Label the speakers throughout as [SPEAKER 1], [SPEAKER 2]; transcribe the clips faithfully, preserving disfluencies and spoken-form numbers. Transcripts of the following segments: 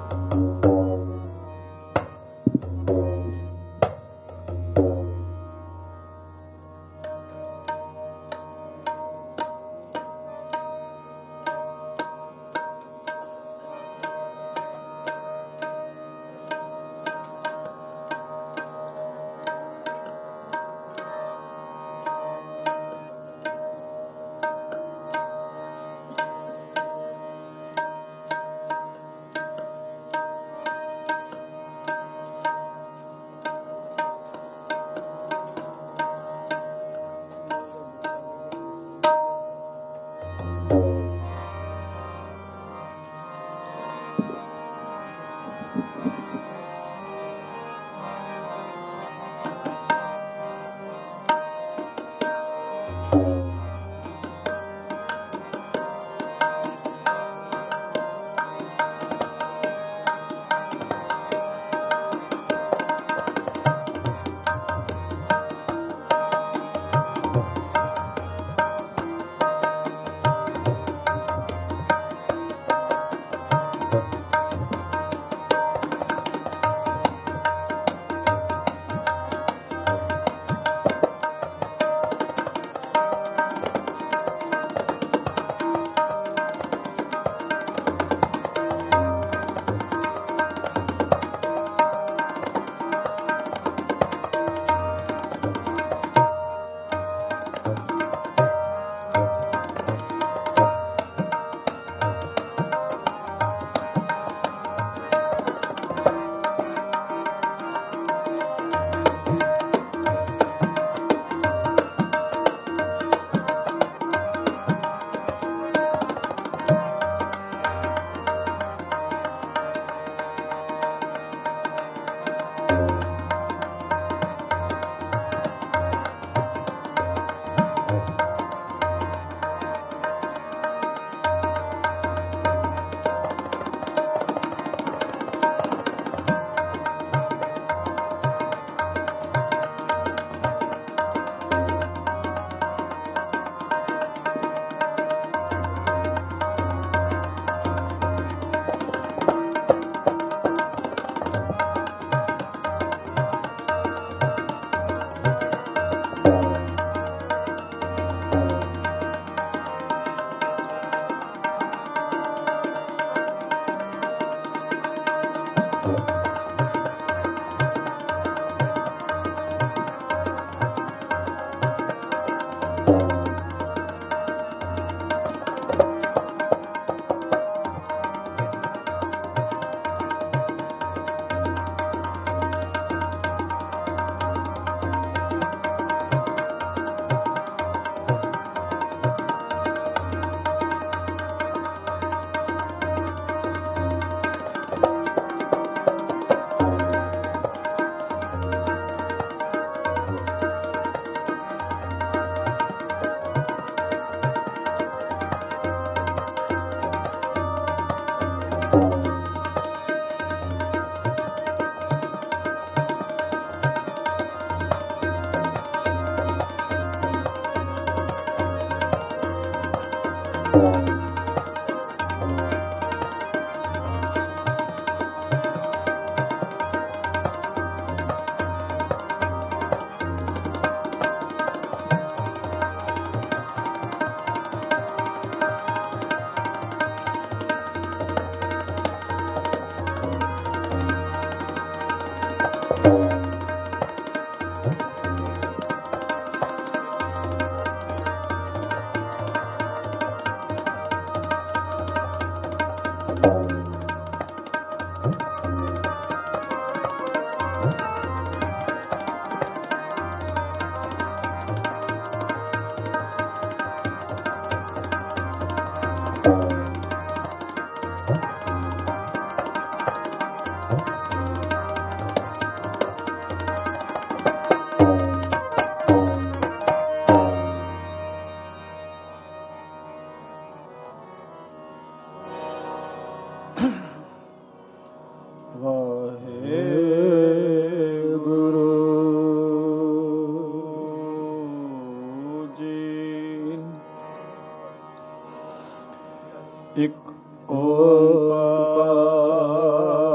[SPEAKER 1] ਇੱਕ ਓੰਕਾਰ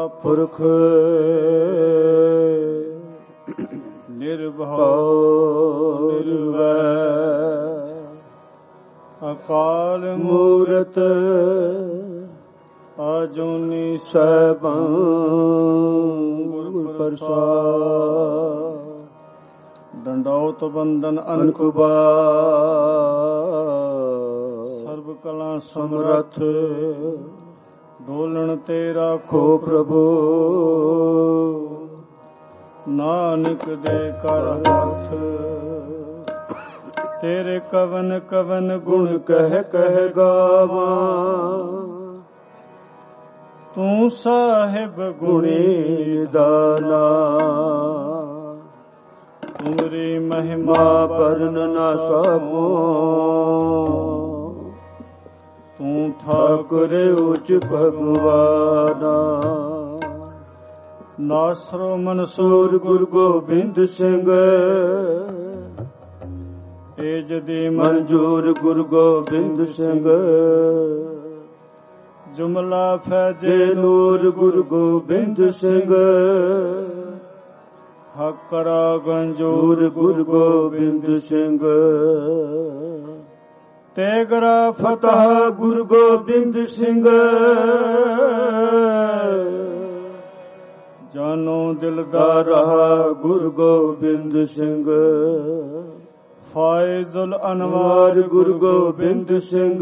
[SPEAKER 1] ਪੁਰਖ ਨਿਰਭਉ ਨਿਰਵੈਰ ਅਕਾਲ ਮੂਰਤ ਅਜੂਨੀ ਸੈਭੰ ਗੁਰ ਪ੍ਰਸਾਦਿ। ਡੰਡੌਤ ਬੰਦਨ ਅਨਕ ਬਾਰ ਸਰਬ ਕਲਾ ਸਮਰੱਥ ਡੋਲਣ ਤੇ ਰਾਖੋ ਪ੍ਰਭੂ ਨਾਨਕ ਦੇ ਕਰ ਹੱਥ। ਤੇਰੇ ਕਵਨ ਕਵਨ ਗੁਣ ਕਹਿ ਕਹਿ ਗਾਵਾਂ ਤੂੰ ਸਾਹਿਬ ਗੁਣੀ ਦਾਨਾ। ਤੁਮਰੀ ਮਹਿਮਾ ਵਰਨ ਨਾ ਸਕੋ ਤੂੰ ਠਾਕੁਰ ਉਚ ਭਗਵਾਨਾ। ਨਾਸਰੋ ਮਨਸੂਰ ਗੁਰੂ ਗੋਬਿੰਦ ਸਿੰਘ ਏਜ ਦੀ ਮਨਜੂਰ ਗੁਰੂ ਗੋਬਿੰਦ ਸਿੰਘ। ਜੁਮਲਾ ਫੈਜੇ ਨੂਰ ਗੁਰੂ ਗੋਬਿੰਦ ਸਿੰਘ ਹਕਰਾ ਗੰਜੂਰ ਗੁਰੂ ਗੋਬਿੰਦ ਸਿੰਘ। ਤੇਗਰਾ ਫਤਹ ਗੁਰੂ ਗੋਬਿੰਦ ਸਿੰਘ ਜਾਨੋ ਦਿਲਦਾਰਾ ਗੁਰੂ ਗੋਬਿੰਦ ਸਿੰਘ। ਫਾਇਜ਼ੁਲ ਅਨਵਾਰ ਗੁਰੂ ਗੋਬਿੰਦ ਸਿੰਘ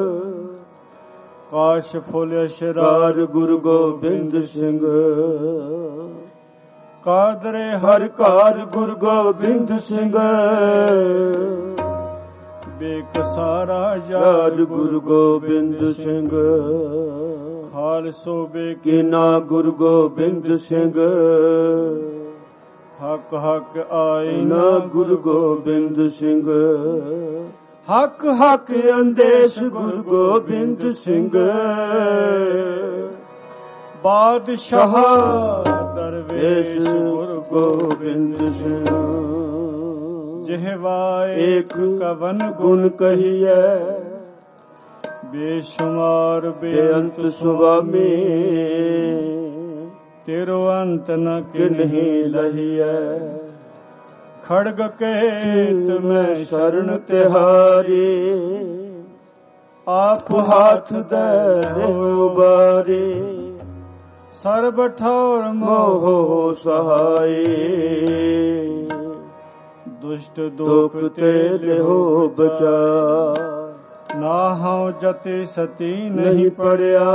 [SPEAKER 1] ਕਾਸ਼ਫੁਲ ਅਸ਼ਰਾਰ ਗੁਰੂ ਗੋਬਿੰਦ ਸਿੰਘ। ਕਾਦਰੇ ਹਰ ਕਾਰ ਗੁਰੂ ਗੋਬਿੰਦ ਸਿੰਘ ਬੇਕਸਾਰਾ ਯਾਰ ਗੁਰੂ ਗੋਬਿੰਦ ਸਿੰਘ। ਖਾਲਸੋ ਬੇਕੀਨਾ ਗੁਰੂ ਗੋਬਿੰਦ ਸਿੰਘ ਹਕ ਹਕ ਆਇਨਾ ਗੁਰੂ ਗੋਬਿੰਦ ਸਿੰਘ। ਹਕ ਹਕ ਅੰਦੇਸ਼ ਗੁਰੂ ਗੋਬਿੰਦ ਸਿੰਘ ਬਾਦਸ਼ਾਹ ਦਰਵੇਸ਼ ਗੁਰੂ ਗੋਬਿੰਦ ਸਿੰਘ। ਜਿਹਵਾ ਏਕ ਕਵਨ ਗੁਣ ਕਹੀਐ ਬੇਸ਼ੁਮਾਰ ਬੇਅੰਤ ਸੁਆਮੀ। ਤੇਰੋ ਅੰਤ ਨ ਕਿਨਹੀ ਲਹੀਐ ਖੜਗ ਕੇਤ ਮੈਂ ਸ਼ਰਨ ਤਿਹਾਰੀ। ਆਪ ਹਾਥ ਦੇ ਉਬਾਰੀ ਸਰਬ ਠੌਰ ਮੋਹ ਸਹਾਈ। ਦੁਸ਼ਟ ਦੁਖ ਤੇ ਲਿਹੋ ਬਚਾ ਨਾਹਉ ਜਤੀ ਸਤੀ ਨਹੀਂ ਪੜਿਆ।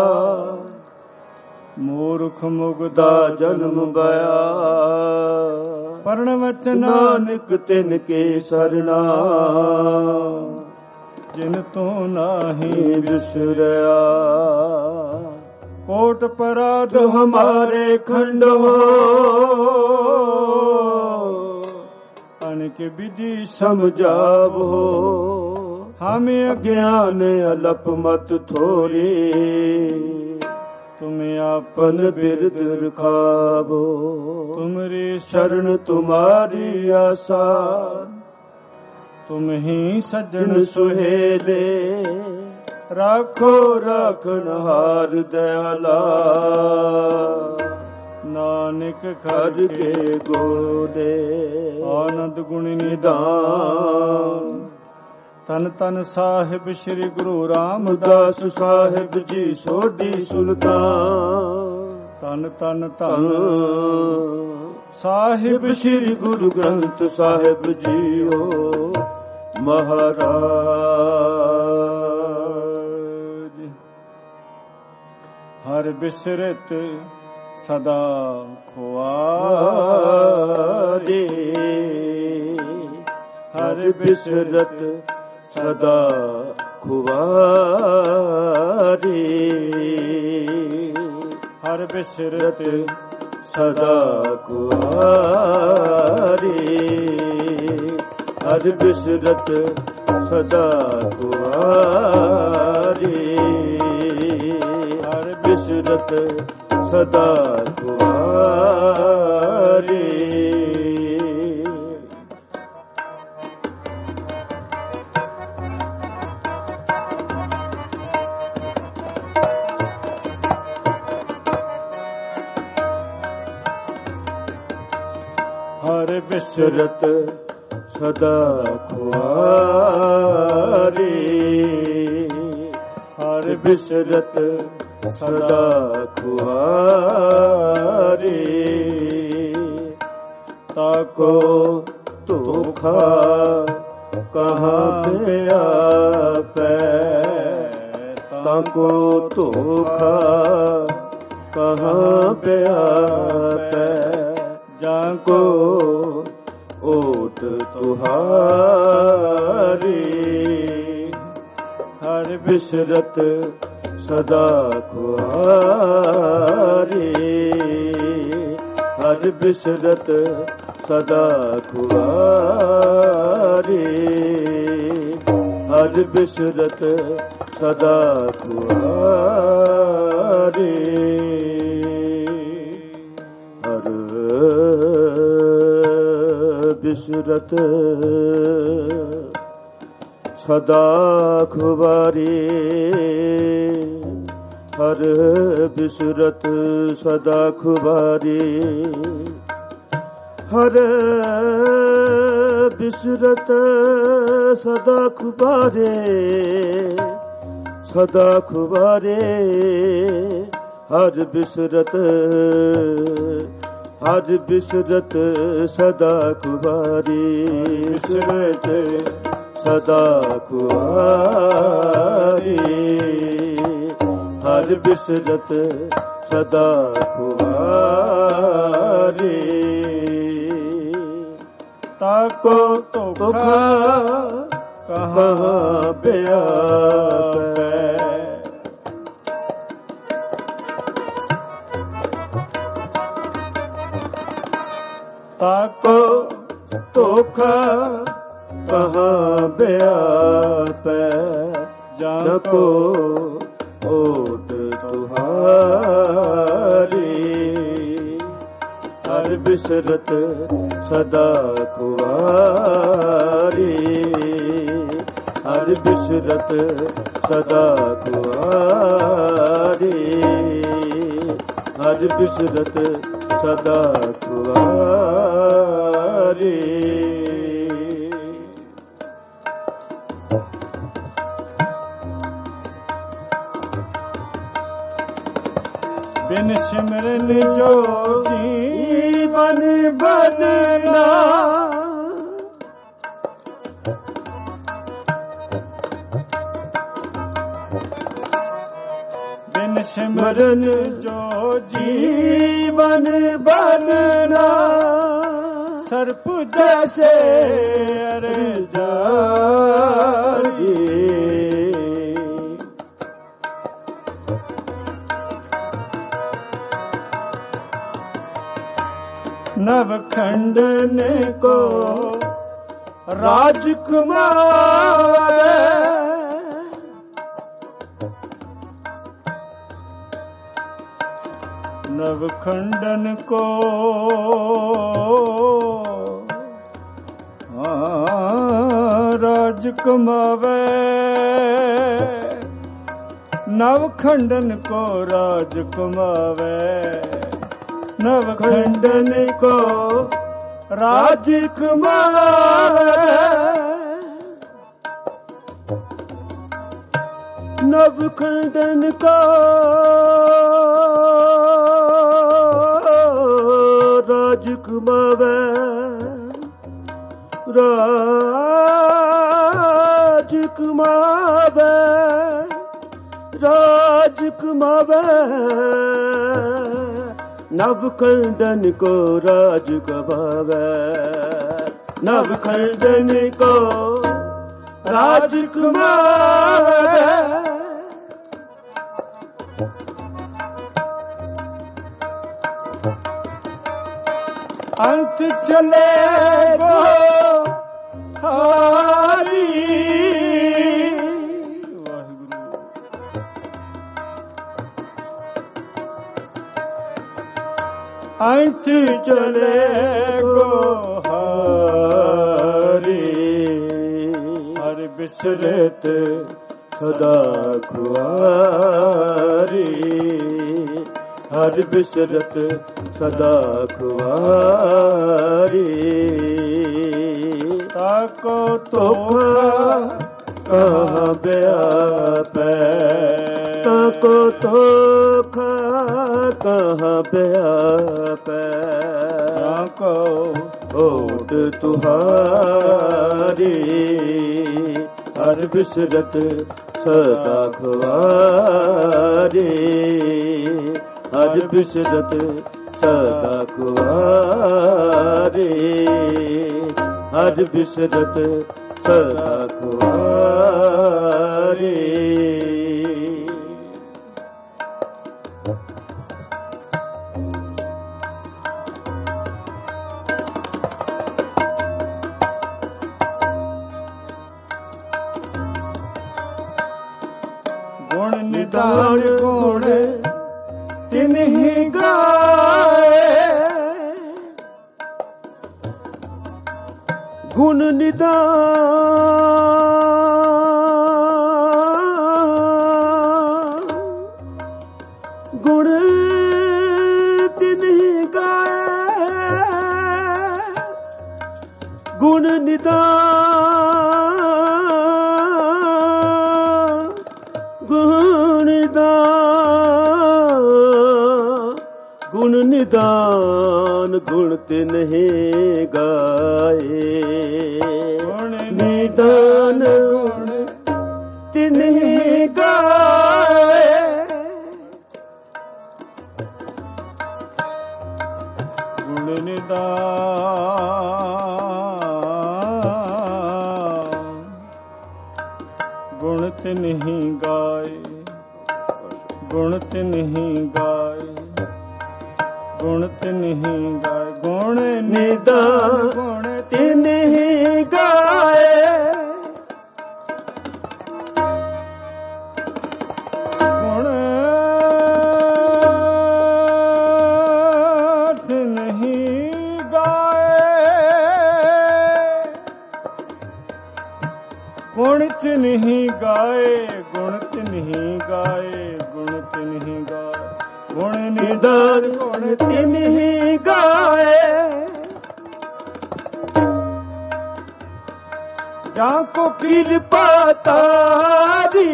[SPEAKER 1] ਮੂਰਖ ਮੁਗਦਾ ਜਨਮ ਬਿਆ ਪਰਣ ਵਚਨ ਨਾਨਕ ਤਿਨ ਕੇ ਸਰਣਾ। ਜਿਨ ਤੂੰ ਨਾਹੀ ਵਿਸਰਿਆ ਕੋਟ ਪਰਾਧ ਹਮਾਰੇ ਖੰਡੋ। ਅਨਕ ਵਿਧि ਸਮਝਾਵੋ ਹਮ ਅਗਿਆਨ ਅਲਪ ਮਤ ਥੋਰੀ। ਤੁਮ ਆਪਨ ਬਿਰਦ ਰਖਾਵੋ ਤੁਮਰੀ ਸ਼ਰਨ ਤੁਮਾਰੀ ਆਸਾ। ਤੁਮ ਹੀ ਸੱਜਣ ਸੁਹੇਲੇ ਰਾਖੋ ਰਾਖਣਹਾਰ ਦਇਆਲਾ। ਨਾਨਕ ਖੜ ਕੇ ਗੋਦੇ ਆਨੰਦ ਗੁਣ ਨਿਧਾਨ। ਤਨ ਤਨ ਸਾਹਿਬ ਸ੍ਰੀ ਗੁਰੂ ਰਾਮਦਾਸ ਸਾਹਿਬ ਜੀ ਸੋਢੀ ਸੁਲਤਾਨ। ਤਨ ਤਨ ਧਨ ਸਾਹਿਬ ਸ੍ਰੀ ਗੁਰੂ ਗ੍ਰੰਥ ਸਾਹਿਬ ਜੀਓ ਮਹਾਰਾਜ। ਹਰ ਬਿਸਰਤ ਸਦਾ ਖੁਆਰੀ ਹਰ ਬਿਸਰਤ ਸਦਾ ਖੁਆਰੀ। ਹਰ ਬਿਸਰਤ ਸਦਾ ਖੁਆਰੀ ਹਰ ਬਿਸਰਤ ਸਦਾ ਖੁਆਰੀ। ਹਰ ਬਿਸਰਤ ਸਦਾ ਖੁਆਰੀ। ਹਰ ਬਿਸਰਤ ਸਦਾ ਖੁਆਰੀ, ਹਰ ਬਿਸਰਤ ਸਦਾ ਖੁਆਰੀ। ਤਾਕੋ ਧੋਖਾ ਕਹਾਂ ਪਿਆਪੈ, ਤਾਕੋ ਧੋਖਾ ਕਹਾਂ ਪਿਆਪੈ। ਜਾਂ ਕੋ ਓਟ ਤੁਹਾਰੀ, ਹਰ ਬਿਸਰਤ ਸਦਾ ਖੁਆਰੀ, ਹਰ ਬਿਸਰਤ ਸਦਾ ਖੁਆਰੀ, ਹਰ ਬਿਸਰਤ ਸਦਾ ਖੁਆਰੀ। ਹਰ ਬਿਸਰਤ ਸਦਾ ਖੁਆਰੀ, ਹਰ ਬਿਸਰਤ ਸਦਾ ਖੁਆਰੀ, ਹਰ ਬਿਸਰਤ ਸਦਾ ਖੁਆਰੇ, ਸਦਾ ਖੁਆਰੇ। ਹਰ ਬਿਸਰਤ, ਹਰ ਬਿਸਰਤ ਸਦਾ ਖੁਆਰੀ, ਬਿਸਰਤ ਸਦਾ ਖੁਆਰੀ, ਹਰ ਬਿਸਰਤ ਸਦਾ ਖੁਆਰੀ। ਤਾਕੋ ਧੋਖਾ ਕਹਾਂ ਪਿਆਪੈ, ਤਾਕੋ ਧੋਖਾ ਕਹਾਂ ਪਿਆਪੈ। ਜਾਂ ਕੋ ਓਟ ਤੁਹਾਰੀ, ਹਰ ਬਿਸਰਤ ਸਦਾ ਖੁਆਰੀ, ਹਰ ਬਿਸਰਤ ਸਦਾ ਖੁਆਰੀ, ਹਰ ਬਿਸਰਤ ਸਦਾ ਖੁਆਰੀ। ਬਿਨ ਸਿਮਰਨ ਜੋ ਜੀਵਨ ਬਦਨਾ, ਬਿਨ ਸਿਮਰਨ ਜੋ ਜੀਵਨ ਬਦਨਾ। ਸਰਪ ਜੈਸੇ ਅਰਜਾਈ, ਨਵ ਖੰਡਨ ਕੋ ਰਾਜकुमार, नव खंडन को राज कमावे, नव खंडन को राज कमावे, नव खंडन को राज कमावे, नव खंडन को राज कमावे, राज कमावे, राज कमावे, नव खंडन को राज कमावे, नव खंडन को राज कमावे। अंत चले गो हारी, अंत चले गो हारी, हर बिसरत सदा खुआरी, ਹਰ ਬਿਸਰਤ ਸਦਾ ਖੁਆਰੀ।
[SPEAKER 2] ਤਾਕੋ
[SPEAKER 1] ਧੋਖਾ ਕਹਾਂ ਵਿਆਪੈ, ਤਾਕੋ ਧੋਖਾ ਕਹਾਂ ਵਿਆਪੈ।
[SPEAKER 2] ਤਾਕੋ
[SPEAKER 1] ਓਟ ਤੁਹਾਰੀ ਹਰ ਬਿਸਰਤ ਸਦਾ ਖੁਆਰੀ। ਹਰ ਬਿਸਰਤ ਸਦਾ ਖੁਆਰੀ। ਹਰ ਬਿਸਰਤ ਸਦਾ ਖੁਆਰੀ।
[SPEAKER 2] ਗੁਣ ਨਿਦਾਨ ਗੁਣ
[SPEAKER 1] ਤਿਨਹਿ ਗਾਏ, ਗੁਣ ਨਿਦਾਨ ਗੁਣ ਤਿਨਹਿ ਗਾਏ। ਗੁਣ ਨਿਦਾਨ ਗੁਣ ਨਿਦਾਨ ਗੁਣ ਨਿਦਾਨ ਗੁਣ ਤਿਨਹਿ ਗਾਏ।
[SPEAKER 2] ਗੁਣ
[SPEAKER 1] ਨਿਦਾਨ ਗੁਣ ਤਿਨਹਿ ਗਾਏ।
[SPEAKER 2] ਗੁਣ ਨਿਦਾਨ ਗੁਣ ਤਿਨਹਿ ਗਾਏ। ਗੁਣ ਤਿਨਹਿ ਗਾਏ। ਗੁਣ ਤਿਨਹਿ ਗਾਏ। ਗੁਣ ਨਿਦਾਨ ਗੁਣ
[SPEAKER 1] ਤਿਨਹਿ ਗਾਏ।
[SPEAKER 2] ਗੁਣ ਤਿਨਹਿ ਗਾਏ। ਗੁਣ ਤਿਨਹਿ ਗਾਏ। ਗੁਣ ਤਿਨਹਿ ਗਾਏ। ਗੁਣ ਤਿਨਹਿ ਗਾਏ। ਗੁਣ
[SPEAKER 1] ਨਿਦਾਨ ਗੁਣ ਤਿਨਹਿ ਗਾਏ।
[SPEAKER 2] ਜਾਂ ਕੋ
[SPEAKER 1] ਕਿਰਪਾ ਤਾਰੀ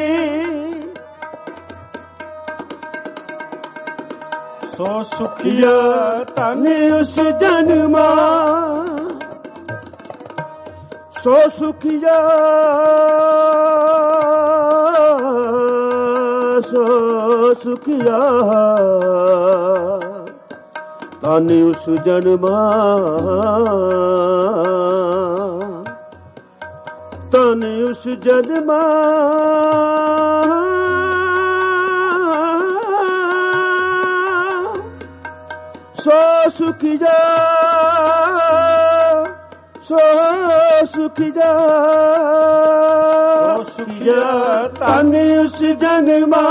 [SPEAKER 2] ਸੋ ਸੁਖੀਆ
[SPEAKER 1] ਧਨ ਉਸ ਜਨਮਾ। ਸੋ ਸੁਖੀਆ ਸੋ ਸੁਖੀਆ ਧਨ ਉਸ ਜਨਮਾ। ਧਨ ਉਸ ਜਨਮਾ ਸੋ ਸੁਖੀਆ ਸੋ ਸੁਖੀਆ
[SPEAKER 2] ਸੋ ਸੁਖੀਆ
[SPEAKER 1] ਧਨ ਉਸ ਜਨਮਾ।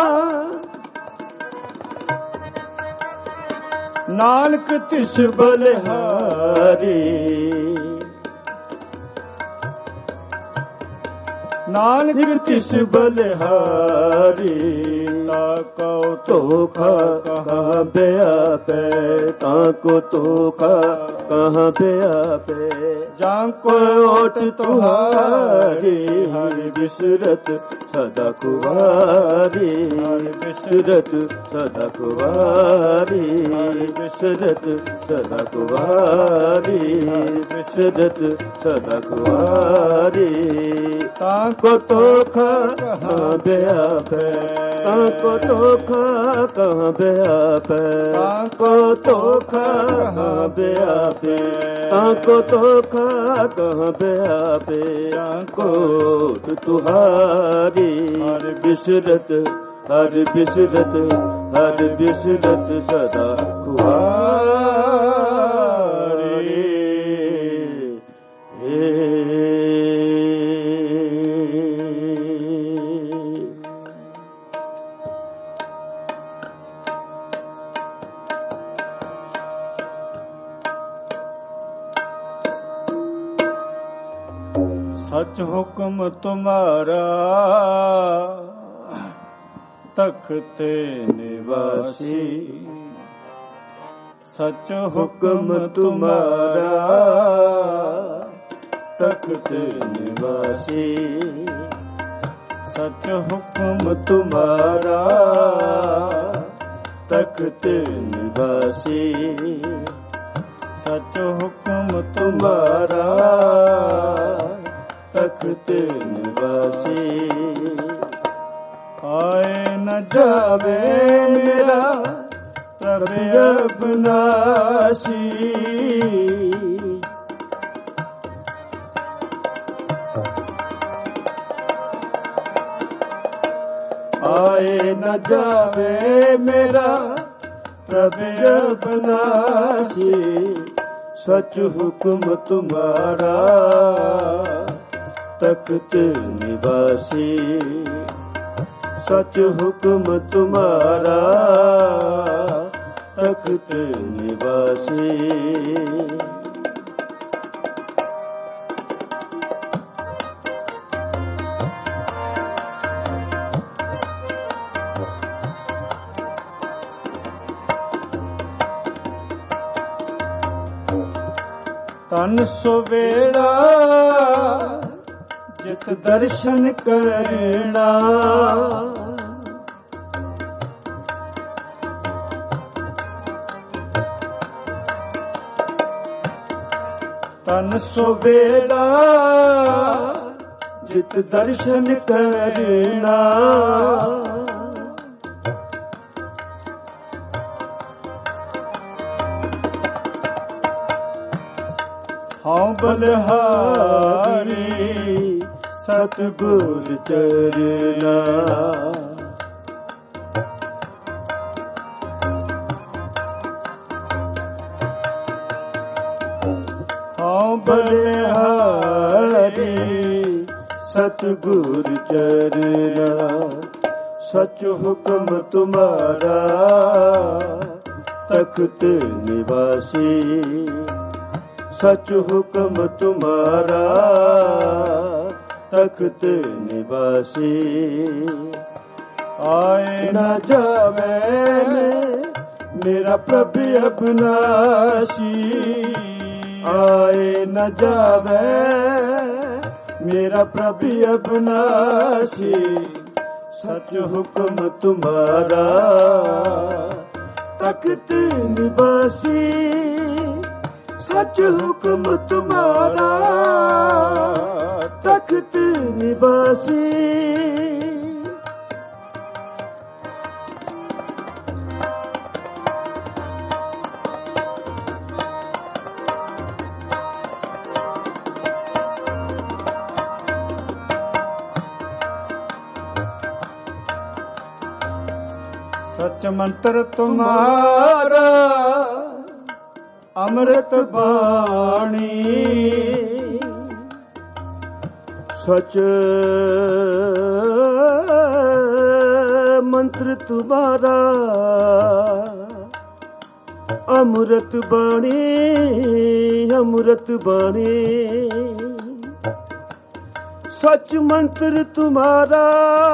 [SPEAKER 2] ਨਾਨਕ ਤਿਸ
[SPEAKER 1] ਬਲਿਹਾਰੀ
[SPEAKER 2] ਨਾਨਕ
[SPEAKER 1] ਤਿਸ ਬਲਿਹਾਰੀ।
[SPEAKER 2] ਤਾਕੋ
[SPEAKER 1] ਧੋਖਾ ਕਹਾਂ ਵਿਆਪੈ, ਤਾਕੋ ਧੋਖਾ ਕਹਾਂ ਵਿਆਪੈ।
[SPEAKER 2] ਜਾਂ
[SPEAKER 1] ਕੋ ਓਟ ਤੁਹਾਰੀ ਹਰ ਬਿਸਰਤ ਸਦਾ ਖੁਆਰੀ। ਹਰ ਬਿਸਰਤ ਸਦਾ ਖੁਆਰੀ। ਹਰ ਬਿਸਰਤ ਸਦਾ ਖੁਆਰੀ। ਹਰ ਬਿਸਰਤ ਸਦਾ ਖੁਆਰੀ। ਤਾਕੋ ਧੋਖਾ ਕਹਾਂ ਵਿਆਪੈ, ਤਾਕੋ ਧੋਖਾ ਕਹਾਂ ਵਿਆਪੈ। ਤਾਕੋ ਧੋਖਾ ਕਹਾਂ ਵਿਆਪੈ। ਤਾਕੋ ਧੋਖਾ ਕਹਾਂ ਵਿਆਪੈ। ਕੋਟ ਤੁਹਾਰੀ ਹਰ ਬਿਸਰਤ ਹਰ ਬਿਸਰਤ ਹਰ ਬਿਸਰਤ ਸਦਾ ਖੁਆਰੀ।
[SPEAKER 2] सच हुक्म तुम्हारा तखते निवारा।
[SPEAKER 1] ਨਿਵਾਸੀ।
[SPEAKER 2] सच
[SPEAKER 1] ਹੁਕਮ ਤੁਮਾਰਾ ਤਖਤ ਨਿਵਾਸੀ।
[SPEAKER 2] सच हुक्म
[SPEAKER 1] ਹੁਕਮ ਤੁਮਾਰਾ ਤਖਤ ਨਿਵਾਸੀ।
[SPEAKER 2] सच हुक्म
[SPEAKER 1] ਤੁਮਾਰਾ ਤਖਤ ਨਿਵਾਸੀ।
[SPEAKER 2] आए न
[SPEAKER 1] ਜਾਵੇ ਮੇਰਾ ਪ੍ਰਭ ਅਬਨਾਸੀ। ਆਏ ਨ ਜਾਵੇ ਮੇਰਾ ਪ੍ਰਭ ਅਬਨਾਸੀ। ਸਚ ਹੁਕਮ ਤੁਮਾਰਾ ਤਖਤ ਨਿਵਾਸੀ। ਸਚ ਹੁਕਮ ਤੁਮਾਰਾ ਤਖਤ ਨਿਵਾਸੀ।
[SPEAKER 2] तन सुवेड़ा
[SPEAKER 1] ਜਿਤ ਦਰਸ਼ਨ ਕਰਨਾ।
[SPEAKER 2] तन
[SPEAKER 1] ਸੁਵੇੜਾ ਜਿਤ ਦਰਸ਼ਨ ਕਰਨਾ।
[SPEAKER 2] हाँ बलिहारी
[SPEAKER 1] ਸਤਿਗੁਰ ਚਰਨਾ।
[SPEAKER 2] हाँ
[SPEAKER 1] ਬਲਿਹਾਰੀ ਸਤਿਗੁਰ ਚਰਨਾ। ਸਚ ਹੁਕਮ ਤੁਮਾਰਾ ਤਖਤ ਨਿਵਾਸੀ। ਸਚ ਹੁਕਮ ਤੁਮਾਰਾ ਤਖਤ ਨਿਵਾਸੀ।
[SPEAKER 2] आए
[SPEAKER 1] न जावे मेरा प्रभ अबनासी। आए न जावे मेरा प्रभ अबनासी। सच हुक्म तुम्हारा तख्त निवासी। सच हुक्म तुम्हारा तख्त निवासी।
[SPEAKER 2] सच मंत्र तुम्हारा
[SPEAKER 1] अमृत बाणी। सच मंत्र तुम्हारा अमृत बाणी। अमृत बाणी सच मंत्र तुम्हारा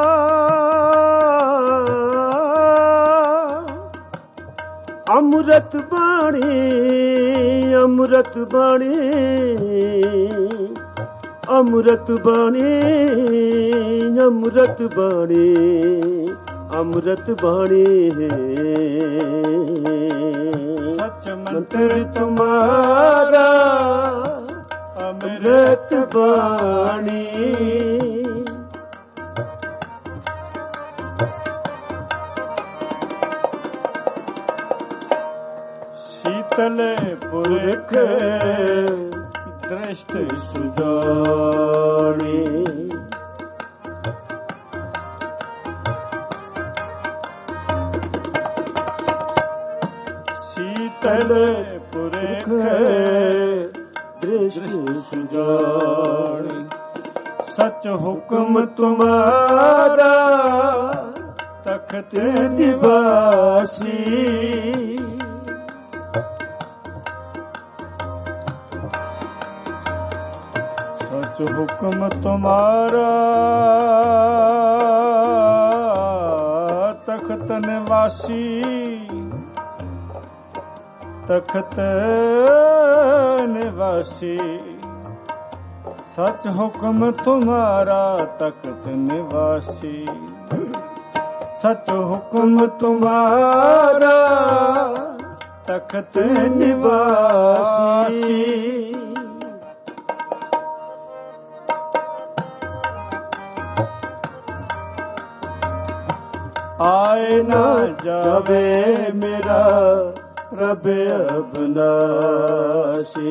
[SPEAKER 1] अमृत बाणी। अमृत बाणी अमृत बाणी अमृत बाणी अमृत बाणी
[SPEAKER 2] सच
[SPEAKER 1] मंत्र तुम्हारा अमृत बाणी।
[SPEAKER 2] शीतल पुरख दृष्टि
[SPEAKER 1] सुजानी।
[SPEAKER 2] शीतल पुरख
[SPEAKER 1] दृष्टि सुजानी।
[SPEAKER 2] सच हुक्म
[SPEAKER 1] तुम्हारा
[SPEAKER 2] तख्त
[SPEAKER 1] निवासी।
[SPEAKER 2] सच हुक्म तुम्हारा तख्त ਤਖਤ ਨਿਵਾਸੀ ਤਖਤ ਨਿਵਾਸੀ सच हुक्म तुम्हारा तख्त निवासी सच हुक्म तुम्हारा तख्त निवासी आए न जावे मेरा रब अविनाशी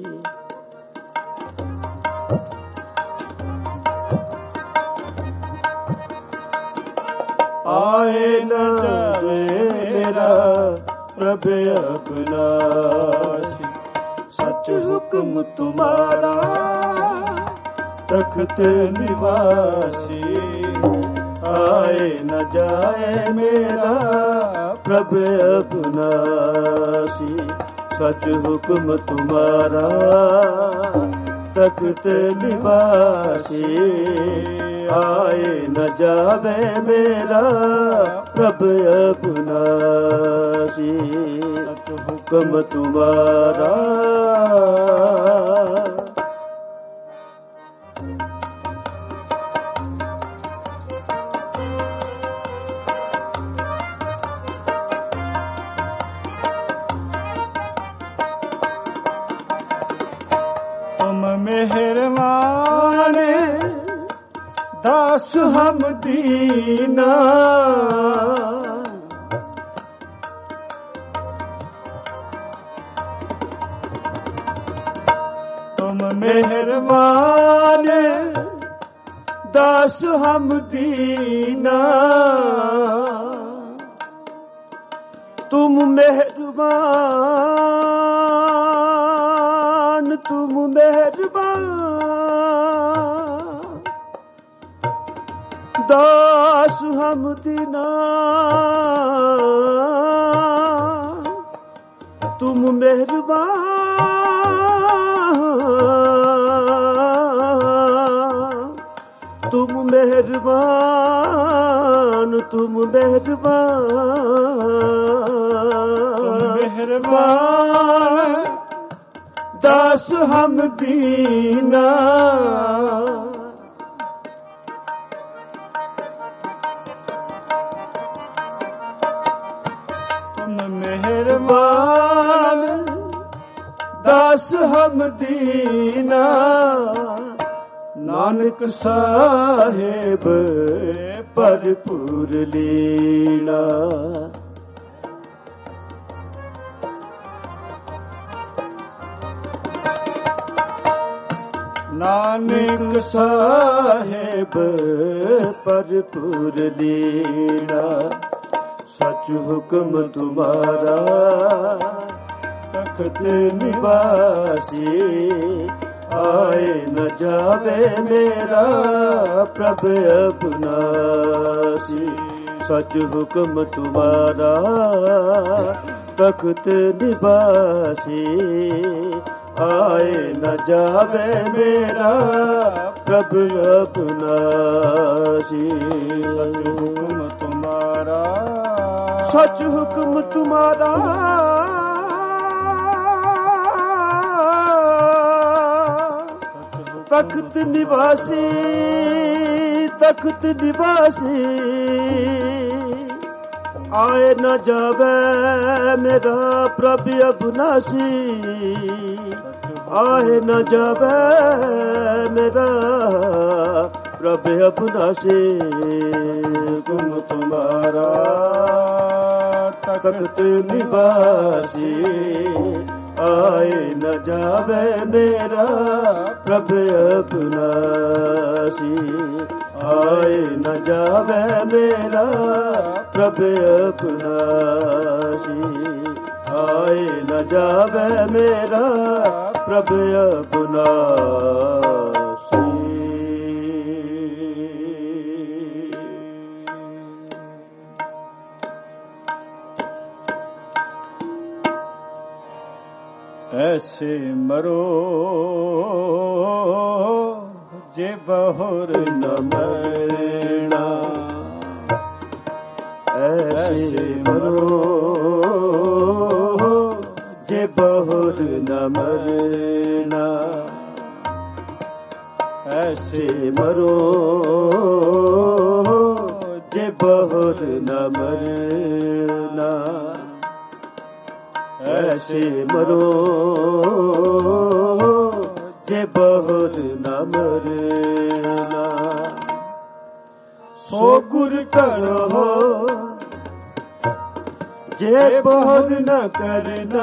[SPEAKER 2] आए न जावे मेरा रब अविनाशी सच हुक्म तुम्हारा तख्त निवासी आए न जाए मेरा रब अविनाशी सच हुक्म तुम्हारा तख्त निवासी आए न जावे मेरा रब अविनाशी सच हुक्म तुम्हारा तुम मेहरबान दास हम दीना तुम मेहरबान दास हम दीना तुम मेहरबान तुम मेहरबान दास हम दीना तुम मेहरबान तुम मेहरबान तुम मेहरबान मेहरबान दास हम दीना मेहरबान दास हम दीना नानक साहेब भरपूर लीला नानक साहेब भरपूर लीला सच हुक्म तुम्हारा तख्त निवासी आए न जावे मेरा प्रभ अविनाशी सच हुक्म तुम्हारा तख्त निवासी आए न जावे मेरा प्रभ अविनाशी सच हुक्म तुम्हारा सच हुक्म तुम्हारा तख्त निवासी तख्त निवासी आए न जावे मेरा प्रभु अविनाशी आए न जावे मेरा प्रभु अविनाशी हुक्म तुम्हारा तख्त निवासी आए न जावे मेरा प्रभु अविनाशी आए न जावे मेरा प्रभु अविनाशी आए न जावे मेरा प्रभु अविनाशी ऐसे मरो जे बहुर न मरना ऐसे मरो जे बहुर न मरना, ऐसे मरो जे बहुर न मरना, ऐसे मरो जे बहुर न मरना। सो गुर करो जे बहुर न करना,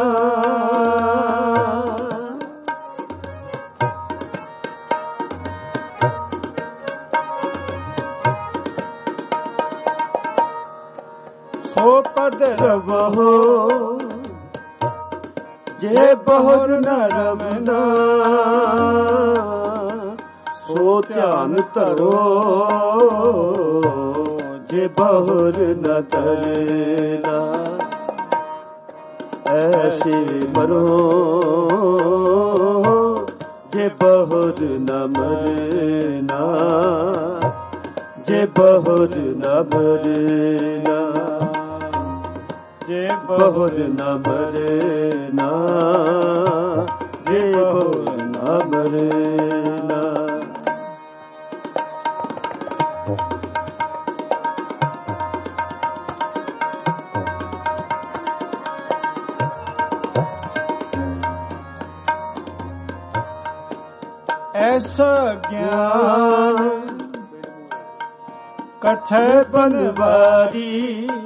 [SPEAKER 2] सो पद रवो जे बहुर न रमना, सो ध्यान धरो जे बहुर न तरना, ऐसे मरो जे बहुर न मरना, जे बहुर न मरना, जे बहुर न मरना, जे बहुर न मरना। ऐसा ज्ञान कथे बनवारी,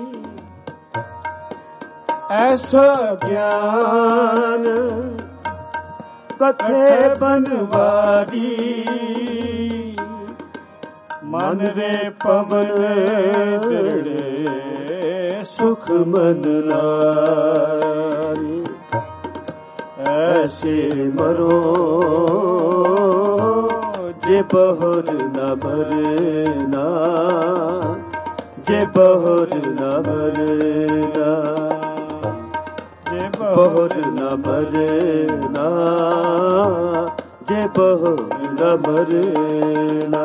[SPEAKER 2] ऐसा ज्ञान कथे बनवारी, मन रे पवन दृढ़ सुख मन लारी, ऐसे मरो जे बहुर न मरना, जे बहुर न मरना, जे बहुर न मरना, जे बहुर न मरना।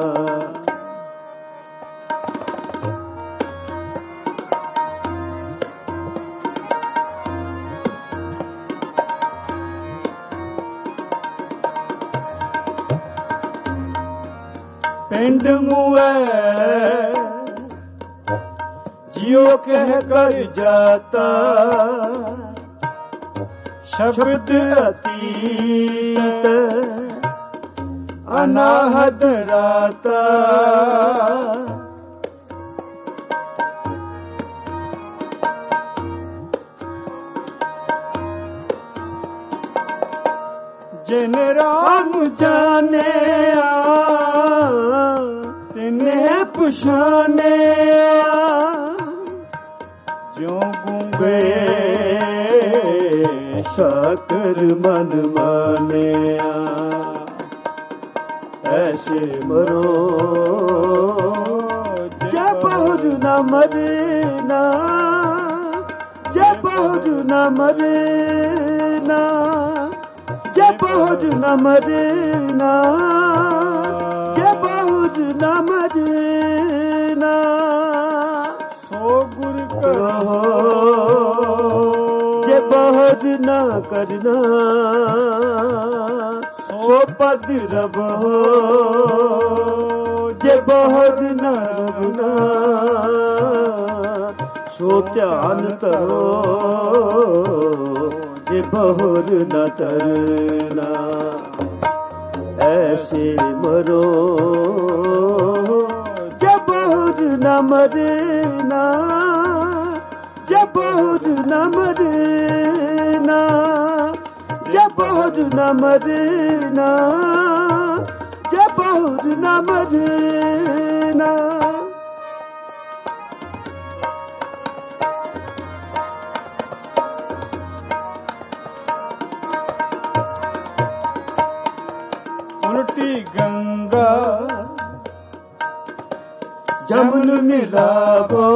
[SPEAKER 2] पिंड मुए जियो कह कर जाता, शब्द अतीत अनाहत राता, जिन राम जाने तिन्हें पुछाने, ज्यों गूंगे साकर मन माने, ऐसे मरो जे बहुर न मरना, जे बहुर न मरना, जे बहुर न मरना, जे बहुर न मरना। सो गुर कहो जे बहुर न करना, सो पद रवो जे बहुर न रवना, सो ध्यान धरो जे बहुर न तरना, ऐसे मरो जे बहुर न मरना, जे बहुर न मरना, जे बहुर न मरना, जे बहुर न मरना। उल्टी गंगा जमुन मिलावो,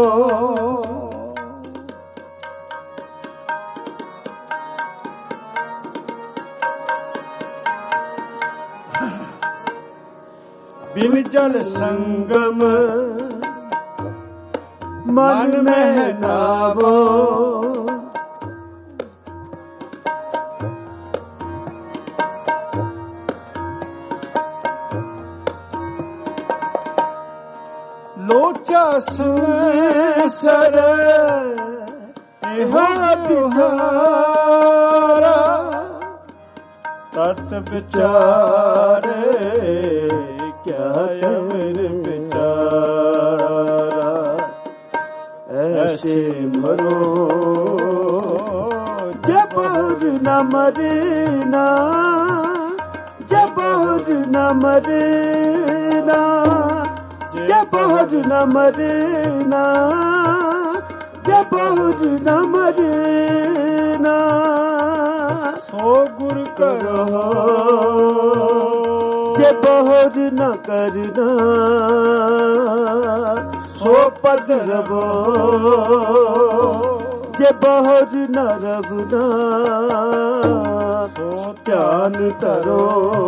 [SPEAKER 2] बिन जल संगम ਮਨ ਮਹਿ ਨਾਵੋ। ਲੋਚਾ ਸੁਣੈ ਸਰ ਇਹੋ ਬਿਹਾਰਾ, ਤਤ ਵਿਚਾਰੇ ਕਿਆ ਕਮਰ ਵਿਚਾਰਾ। ਐਸੇ ਮਰੋ ਜਬ ਨ ਮਰਨਾ, ਜਬ ਨ ਮਰਨਾ, ਜਬ ਨ ਮਰਨਾ, ਜਬ ਨ ਮਰਨਾ। ਸੋ ਗੁਰ ਕਰੋ ਜੇ ਬਹੁਤ ਨ ਕਰਨਾ, ਸੋ ਪਦ ਰਵੋ ਜੇ ਬਹੁਤ ਨ ਰਵਨਾ। ਸੋ ਧਿਆਨ ਧਰੋ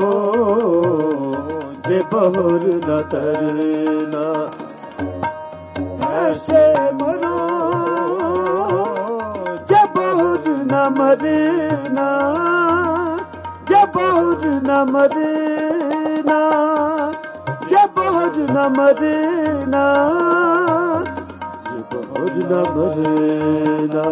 [SPEAKER 2] ਜੇ ਬਹੁਰ ਨ ਤਰਨਾ। ਐਸੇ ਮਰੋ ਜੇ ਬਹੁਰ ਨ ਮਰਨਾ, ਜੇ ਬਹੁਰ ਨ ਮਰਨਾ, ਜੇ ਬਹੁਰ ਨ ਮਰਨਾ, ਜੇ ਬਹੁਰ ਨ ਮਰਨਾ।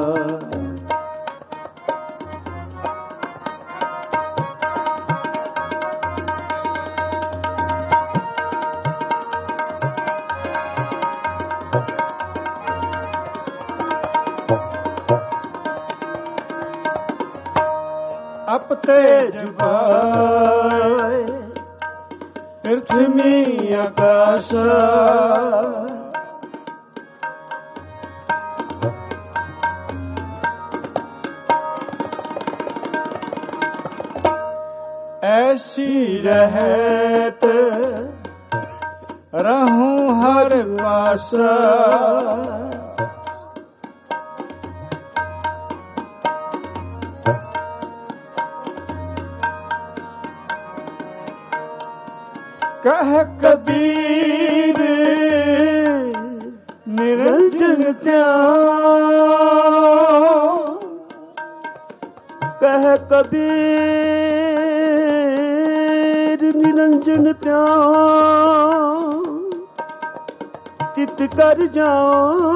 [SPEAKER 2] ਅਪ ਤੇਜ ਬਾਏ ਪ੍ਰਿਥਵੀ ਆਕਾਸ਼, ਐਸੀ ਰਹਿਤ ਰਹੂੰ ਹਰ ਪਾਸ। ਕਹਿ ਕਬੀਰ ਨਿਰੰਜਨ ਧਿਆਨ, ਕਹਿ ਕਬੀਰ ਨਿਰੰਜਨ ਧਿਆਨ। ਚਿਤ ਕਰ ਜਾਓ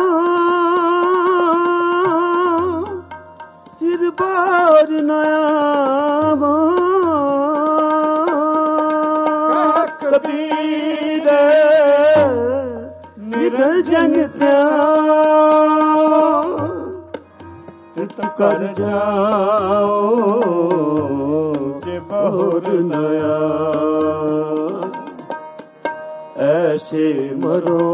[SPEAKER 2] ਫਿਰ ਬਾਰ ਨ ਆਵਾਂ। ਕਬੀਰ ਨਿਰੰਜਨ ਧਿਆਨ, ਤਿਤ ਕਰ ਜਾਓ ਜੇ ਬਹੁਰ ਨ ਆਵਾਂ। ਐਸੇ ਮਰੋ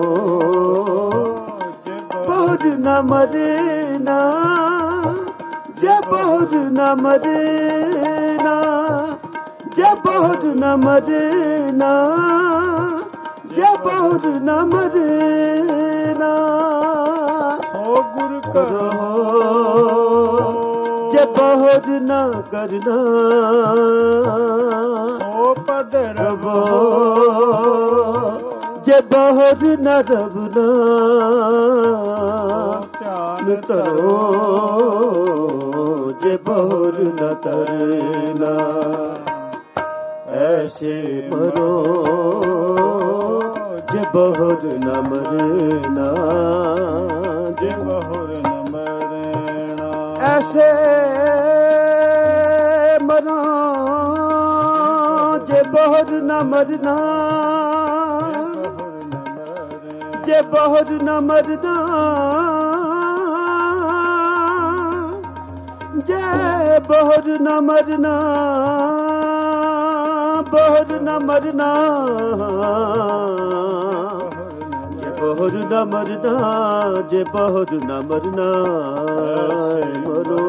[SPEAKER 2] ਜੇ ਬਹੁਰ ਨ ਮਰਨਾ, ਜੇ ਬਹੁਰ ਨ ਮਰਨਾ, ਜੇ ਬਹੁਰ ਨ ਮਰਨਾ, ਜੇ ਬਹੁਰ ਨ ਮਰਨਾ। ਸੋ ਗੁਰ ਕਰੋ ਜੇ ਬਹੁਰ ਨ ਕਰਨਾ, ਸੋ ਪਦ ਰਵੋ ਜੇ ਬਹੁਰ ਨ ਰਵਨਾ। ਧਿਆਨ ਧਰੋ ਜੇ ਬਹੁਰ ਨ ਤਰਨਾ। ਐਸੇ ਮਰੋ ਜੇ ਬਹੁਰ ਨ ਮਰਨਾ, ਜੇ ਬਹੁਰ ਨ ਮਰਨਾ। ਐਸੇ ਮਰੋ ਜੇ ਬਹੁਰ ਨ ਮਰਨਾ, ਜੇ ਬਹੁਰ ਨ ਮਰਨਾ, ਜੇ ਬਹੁਰ ਨ ਮਰਨਾ, ਬਹੁਰ ਨ ਮਰਨਾ, ਜੇ ਬਹੁਰ ਨ ਮਰਨਾ, ਜੇ ਬਹੁਰ ਨ ਮਰਨਾ। ਮਰੋ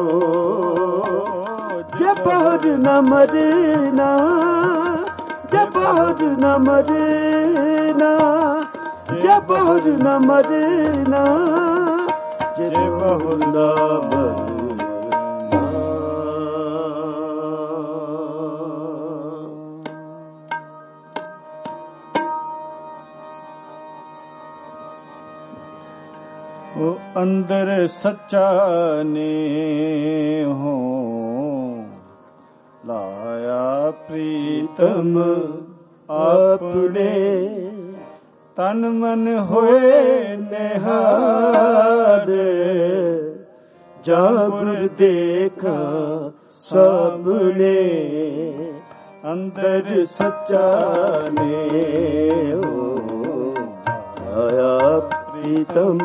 [SPEAKER 2] ਜੇ ਬਹੁਰ ਨ ਮਰਨਾ, ਜੇ ਬਹੁਰ ਨ ਮਰਨਾ, ਜੇ ਬਹੁਰ ਨ ਮਰਨਾ, ਜੇ ਬਹੁਰ ਨ ਮਰਨਾ।
[SPEAKER 1] ਅੰਦਰ ਸੱਚਾ ਨੇ ਹੋ ਲਾਇਆ ਪ੍ਰੀਤਮ ਆਪਣੇ ਤਨ ਮਨ ਹੋਏ ਨਿਹਾਲ
[SPEAKER 2] ਜਾਂ ਗੁਰ ਦੇਖਾ ਸਭ ਨੇ
[SPEAKER 1] ਅੰਦਰ ਸੱਚਾ ਨੇ ਹੋ
[SPEAKER 2] ਆਇਆ ਪ੍ਰੀਤਮ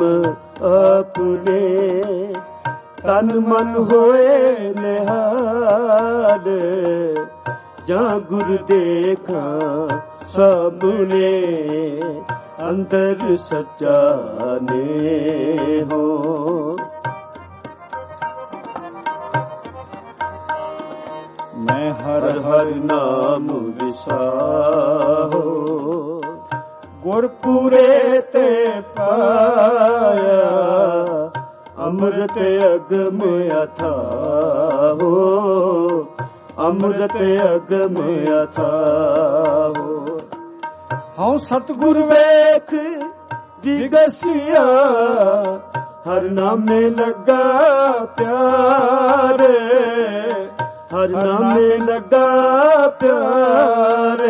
[SPEAKER 2] ਆਪਣੇ ਤਨ ਮਨ ਹੋਏ ਨਿਹਾਲ ਜਾਂ ਗੁਰ ਦੇਖਾ ਸਭ ਨੇ ਅੰਦਰ ਸੱਚਾ ਨੇ ਹੋ
[SPEAKER 1] ਮੈਂ ਹਰ
[SPEAKER 2] ਹਰ ਨਾਮ ਵਿਸਾਹੋ
[SPEAKER 1] ਗੁਰਪੂਰੇ
[SPEAKER 2] ਤੇ ਪਾਇਆ ਅੰਮ੍ਰਿਤ ਅਗਮ ਅਥਾਹੋ ਅੰਮ੍ਰਿਤ ਅਗਮ ਅਥਾਹੋ
[SPEAKER 1] ਹਉ ਸਤਿਗੁਰ
[SPEAKER 2] ਵੇਖ ਵਿਗਸਿਆ ਹਰ ਨਾਮੇ ਲੱਗਾ ਪਿਆਰ ਹਰ ਨਾਮੇ ਲੱਗਾ ਪਿਆਰ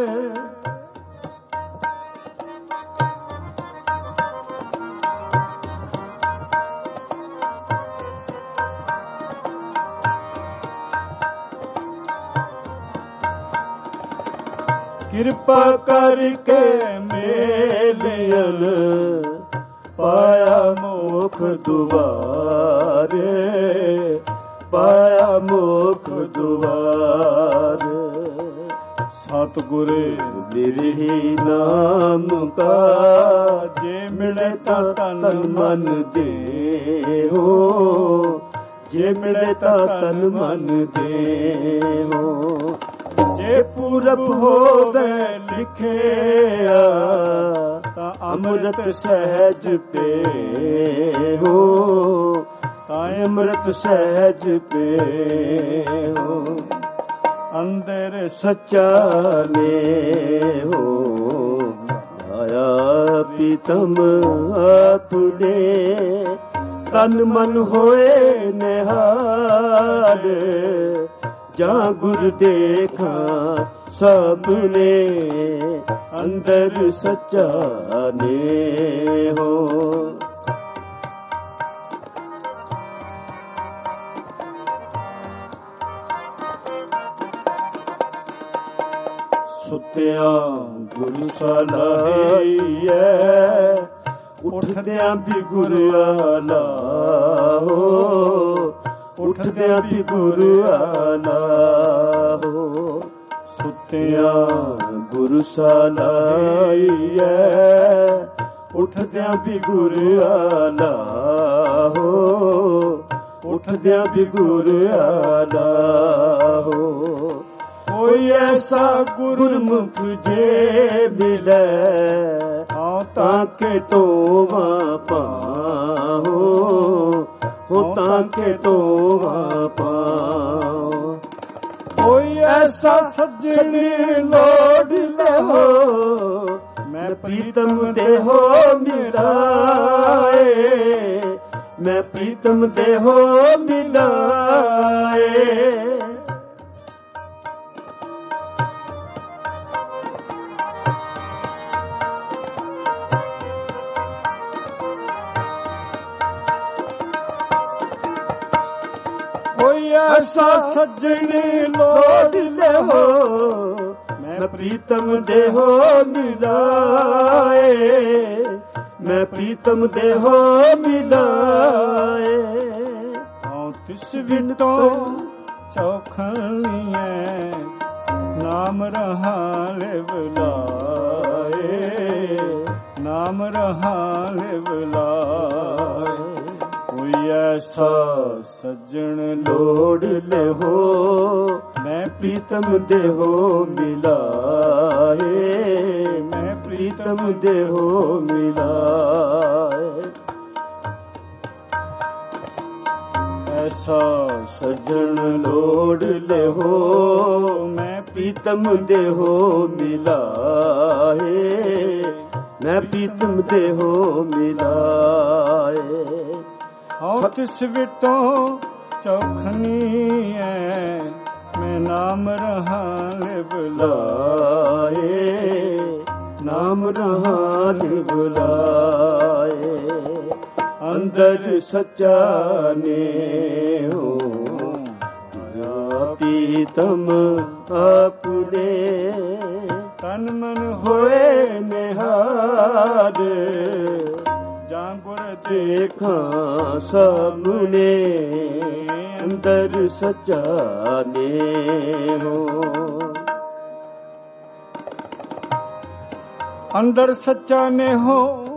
[SPEAKER 2] ਕਿਰਪਾ ਕਰਕੇ ਮੇਲਿਅਨ ਪਾਇਆ ਮੋਖ ਦੁਆਰੇ ਪਾਇਆ ਮੋਖ ਦੁਆਰੇ
[SPEAKER 1] ਸਤਿਗੁਰ
[SPEAKER 2] ਬਿਰਹੀ ਨਾਮ ਕਾ
[SPEAKER 1] ਜੇ
[SPEAKER 2] ਮਿਲੇ ਤਾਂ ਤਨ ਮਨ ਦੇਹੋ ਜੇ ਮਿਲੇ ਤਾਂ ਤਨ ਮਨ ਦੇਹੋ ਜੇ ਪੂਰਬ ਹੋਵੇ ਲਿਖਿਆ ਤਾਂ ਅੰਮ੍ਰਿਤ ਸਹਿਜ ਪੇਹੋ ਤਾਂ ਅੰਮ੍ਰਿਤ ਸਹਿਜ ਪੇਹੋ ਅੰਦਰ ਸੱਚਾ ਨੇ ਹੋ ਆਇਆ ਪ੍ਰੀਤਮ ਆਪਣੇ ਤਨ ਮਨ ਹੋਏ ਨਿਹਾਲ ਜਾਂ ਗੁਰ ਦੇਖਾ ਸਭ ਨੇ ਅੰਦਰ ਸੱਚਾ ਨੇ ਹੋ ਸੁਤਿਆ ਗੁਰ ਸਲਾਹੀਐ ਉੱਠਦਿਆਂ ਵੀ ਗੁਰ ਆਲਾ ਹੋ ਉੱਠਦਿਆਂ ਵੀ ਗੁਰ ਆਲਾ ਹੋ ਸੁਤਿਆ ਗੁਰ ਸਲਾਹੀਐ ਉੱਠਦਿਆਂ ਵੀ ਗੁਰ ਆਲਾ ਹੋ ਉੱਠਦਿਆਂ ਵੀ ਗੁਰ ਆਲਾ ਹੋ ਕੋਈ ਐਸਾ ਗੁਰਮੁਖ ਜੇ ਮਿਲੈ ਤਾਂ ਕੇ ਤੋਵਾ ਪਾਹੋ ਹੋ ਤਾਂ ਕੇ ਤੋਵਾ ਪਾਓ ਕੋਈ ਐਸਾ ਸੱਜਣ ਲੋੜ ਲਹੋ ਮੈਂ ਪ੍ਰੀਤਮ ਦੇਹੋ ਮਿਲਾਏ ਮੈਂ ਪ੍ਰੀਤਮ ਦੇਹੋ ਮਿਲਾਏ ਕੋਈ ਐਸਾ ਸੱਜਣ ਲੋੜ ਲਹੋ ਮੈਂ ਪ੍ਰੀਤਮ ਦੇਹੋ ਮਿਲਾਏ ਮੈਂ ਪ੍ਰੀਤਮ ਦੇਹੋ ਮਿਲਾਏ
[SPEAKER 1] ਹਉ ਤਿਸ ਵਿਟੋ ਚੌਖਣੀਐ ਨਾਮ ਰਹਾ ਲਿਵ ਲਾਏ ਨਾਮ ਰਹਾ ਲਿਵ ਲਾਏ ਕੋਈ ਐਸਾ ਸੱਜਣ
[SPEAKER 2] ਲੋੜ ਲਹੋ ਮੈਂ ਪ੍ਰੀਤਮ ਦੇਹੋ ਮਿਲਾਏ ਮੈਂ ਪ੍ਰੀਤਮ ਦੇਹੋ ਮਿਲਾਏ ਐਸਾ ਸੱਜਣ ਲੋੜ ਲਹੋ ਮੈਂ ਪ੍ਰੀਤਮ ਦੇਹੋ ਮਿਲਾਏ ਮੈਂ ਪ੍ਰੀਤਮ ਦੇਹੋ ਮਿਲਾਏ ਹਉ ਤਿਸ ਵਿਟੋਂ ਚੌਖਨੀ ਐ, ਮੈਂ ਨਾਮ ਰਹਾ ਲਿਵ ਲਾਏ, ਨਾਮ ਰਹਾ ਲਿਵ ਲਾਏ। ਅੰਦਰ ਸੱਚਾ ਨੇ ਹੋ ਪੀਤਮ ਆਪਣੇ, ਤਨ ਮਨ ਹੋਏ ਨਿਹਾਲ, ਜਾਂ ਗੁਰ ਦੇਖਾਂ ਸਾਹਮਣੇ, ਅੰਦਰ ਸੱਚਾ ਨੇ ਹੋ। ਅੰਦਰ ਸੱਚਾ ਨੇ ਹੋ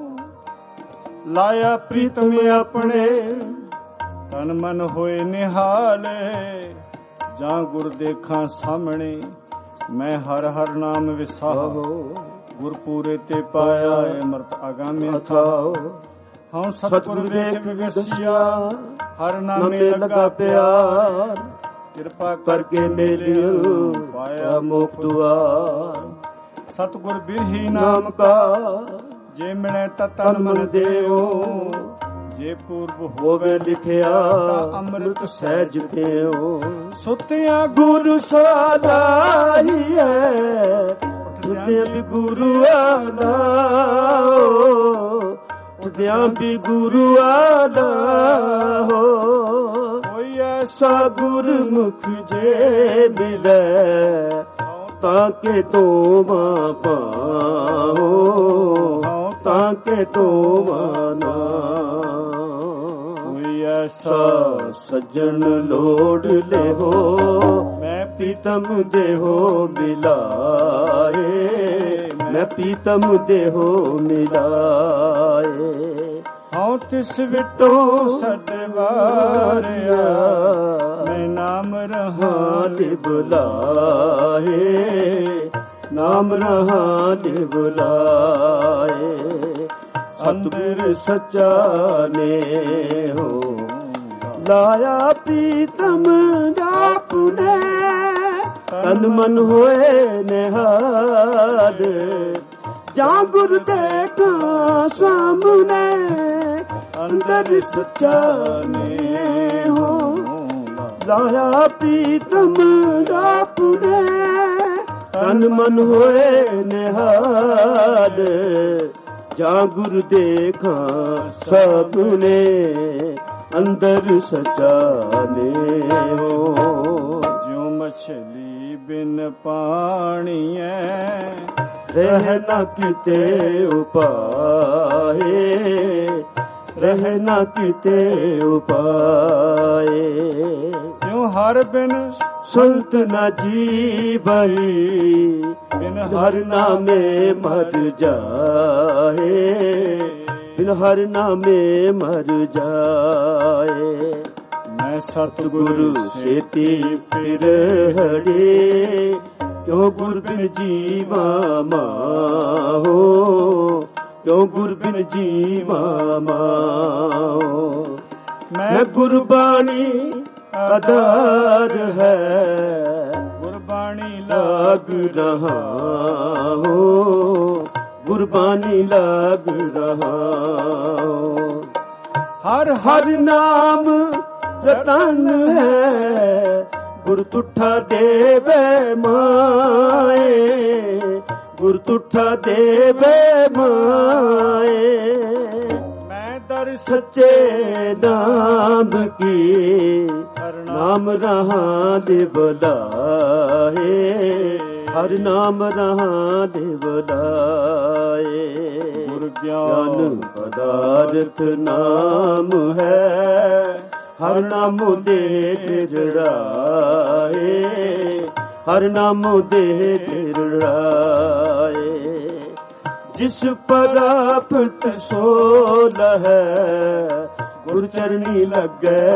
[SPEAKER 2] ਲਾਇਆ ਪ੍ਰੀਤਮ ਆਪਣੇ, ਤਨ ਮਨ ਹੋਏ ਨਿਹਾਲ, ਜਾਂ ਗੁਰ ਦੇਖਾਂ ਸਾਹਮਣੇ, ਮੈਂ ਹਰ ਹਰ ਨਾਮ ਵਿਸਾਹੋ, ਗੁਰ ਪੂਰੇ ਤੇ ਪਾਇਆ ਅਮਰਤ ਅਗਾਮੇ ਥਾਓ। ਹਉ ਸਤਿਗੁਰ ਵੇਖ ਵਿਗਸਿਆ, ਹਰ ਨਾਮੇ ਲਗਾ ਪਿਆਰ, ਕਿਰਪਾ ਕਰਕੇ ਮੇਲਿਓ ਪਾਇਆ ਮੋਖ ਦੁਆਰ। ਸਤਿਗੁਰ ਬਿਰਹੀ ਨਾਮ ਕਾ, ਜੇ ਮਿਲੇ ਤਾਂ ਤਨ ਮਨ ਦੇਓ, ਜੇ ਪੂਰਬ ਹੋਵੇ ਲਿਖਿਆ ਅੰਮ੍ਰਿਤ ਸਹਿਜ ਪਿਓ। ਸੁਤਿਆ ਗੁਰੂ ਸਾਲਾਹੀਐ, ਸੁਤਿਆ ਵੀ ਗੁਰੂ ਆਲਾ, ਉਦਿਆਂ ਵੀ ਗੁਰੂ ਆਲਾ ਹੋ। ਕੋਈ ਐਸਾ ਗੁਰਮੁਖ ਜੇ ਮਿਲੇ, ਤਾਂ ਕੇ ਤੋਬਾ ਪਾਓ, ਤਾਂ ਕੇ ਤੋਬਾ ਨਾ। ਕੋਈ ਐਸਾ ਸੱਜਣ ਲੋੜ ਲਿਹੋ, ਮੈਂ ਪ੍ਰੀਤਮ ਦੇਹੋ ਮਿਲਾਏ, ਮੈਂ ਪ੍ਰੀਤਮ ਦੇਹੋ ਮਿਲਾਏ। ਹਉ ਤਿਸ ਵਿਟੋਂ ਸਦਵਾਰਿਆ, ਮੈਂ ਨਾਮ ਰਹਾ ਲਿਵ ਲਾਏ, ਨਾਮ ਰਹਾ ਲਿਵ ਲਾਏ। ਅੰਦਰ ਸੱਚਾ ਨੇ ਹੋ ਲਾਇਆ ਪ੍ਰੀਤਮ ਆਪਣੇ, ਤਨ ਮਨ ਹੋਏ ਨਿਹਾਲ, ਜਾਂ ਗੁਰ ਦੇਖਾਂ ਸਾਹਮਣੇ, ਅੰਦਰ ਸੱਚਾ ਨੇ ਹੋ ਲਾਇਆ ਪ੍ਰੀਤਮ ਆਪਣੇ, ਤਨ ਮਨ ਹੋਏ ਨਿਹਾਲ, ਜਾਂ ਗੁਰ ਦੇਖਾਂ ਸਭਨੇ, ਅੰਦਰ ਸੱਚਾ ਨੇ ਹੋ। ਜਿਉ ਮਛਲੀ ਬਿਨ ਪਾਣੀ ਐ, ਰਹਿ ਨਾ ਕਿਤੇ ਉਪਾਏ, ਰਹਿ ਨਾ ਕਿਤੇ ਉਪਾਏ। ਕਿਉ ਹਰ ਬਿਨ ਸੁਲਤ ਨਾ ਜੀਵਈ, ਬਿਨ ਹਰ ਨਾਮੇ ਮਰ ਜਾਏ, ਬਿਨ ਹਰ ਨਾਮੇ ਮਰ ਜਾਏ। ਮੈਂ ਸਤਿਗੁਰੂ ਸੇਤੀ ਫਿਰ ਹੜੇ, ਕਿਉ ਗੁਰ ਬਿਨ ਜੀਵਾ ਮਾਹੋ, ਕਿਉ ਗੁਰ ਬਿਨ ਜੀਵਾ ਮਾਹੋ। ਮੈਂ ਗੁਰਬਾਣੀ ਆਧਾਰ ਹੈ, ਗੁਰਬਾਣੀ ਲਾਗ ਰਹਾ ਹੋ, ਗੁਰਬਾਣੀ ਲਾਗ ਰਹਾ ਹੋ। ਹਰ ਹਰ ਨਾਮ ਰਤਨ ਹੈ, ਗੁਰ ਤੁਠਾ ਦੇਵੇ ਮਾਏ, ਗੁਰ ਤੁਠਾ ਦੇਵੇ ਮਾਏ। ਮੈਂ ਦਰ ਸੱਚੇ ਨਾਮ ਕੀ, ਹਰ ਨਾਮ ਰਹਾ ਦੇ ਬਲਾਏ, ਹਰ ਨਾਮ ਰਹਾ ਦੇ ਬਲਾਏ। ਗੁਰ ਗਿਆਨ ਪਦਾਰਥ ਨਾਮ ਹੈ, ਹਰ ਨਾਮ ਦੇ ਰੜਾਏ, ਹਰ ਨਾਮ ਦੇ ਰੜਾਏ। ਜਿਸ ਪ੍ਰਾਪਤ ਸੋ ਲਹੈ, ਗੁਰ ਚਰਨੀ ਲੱਗੈ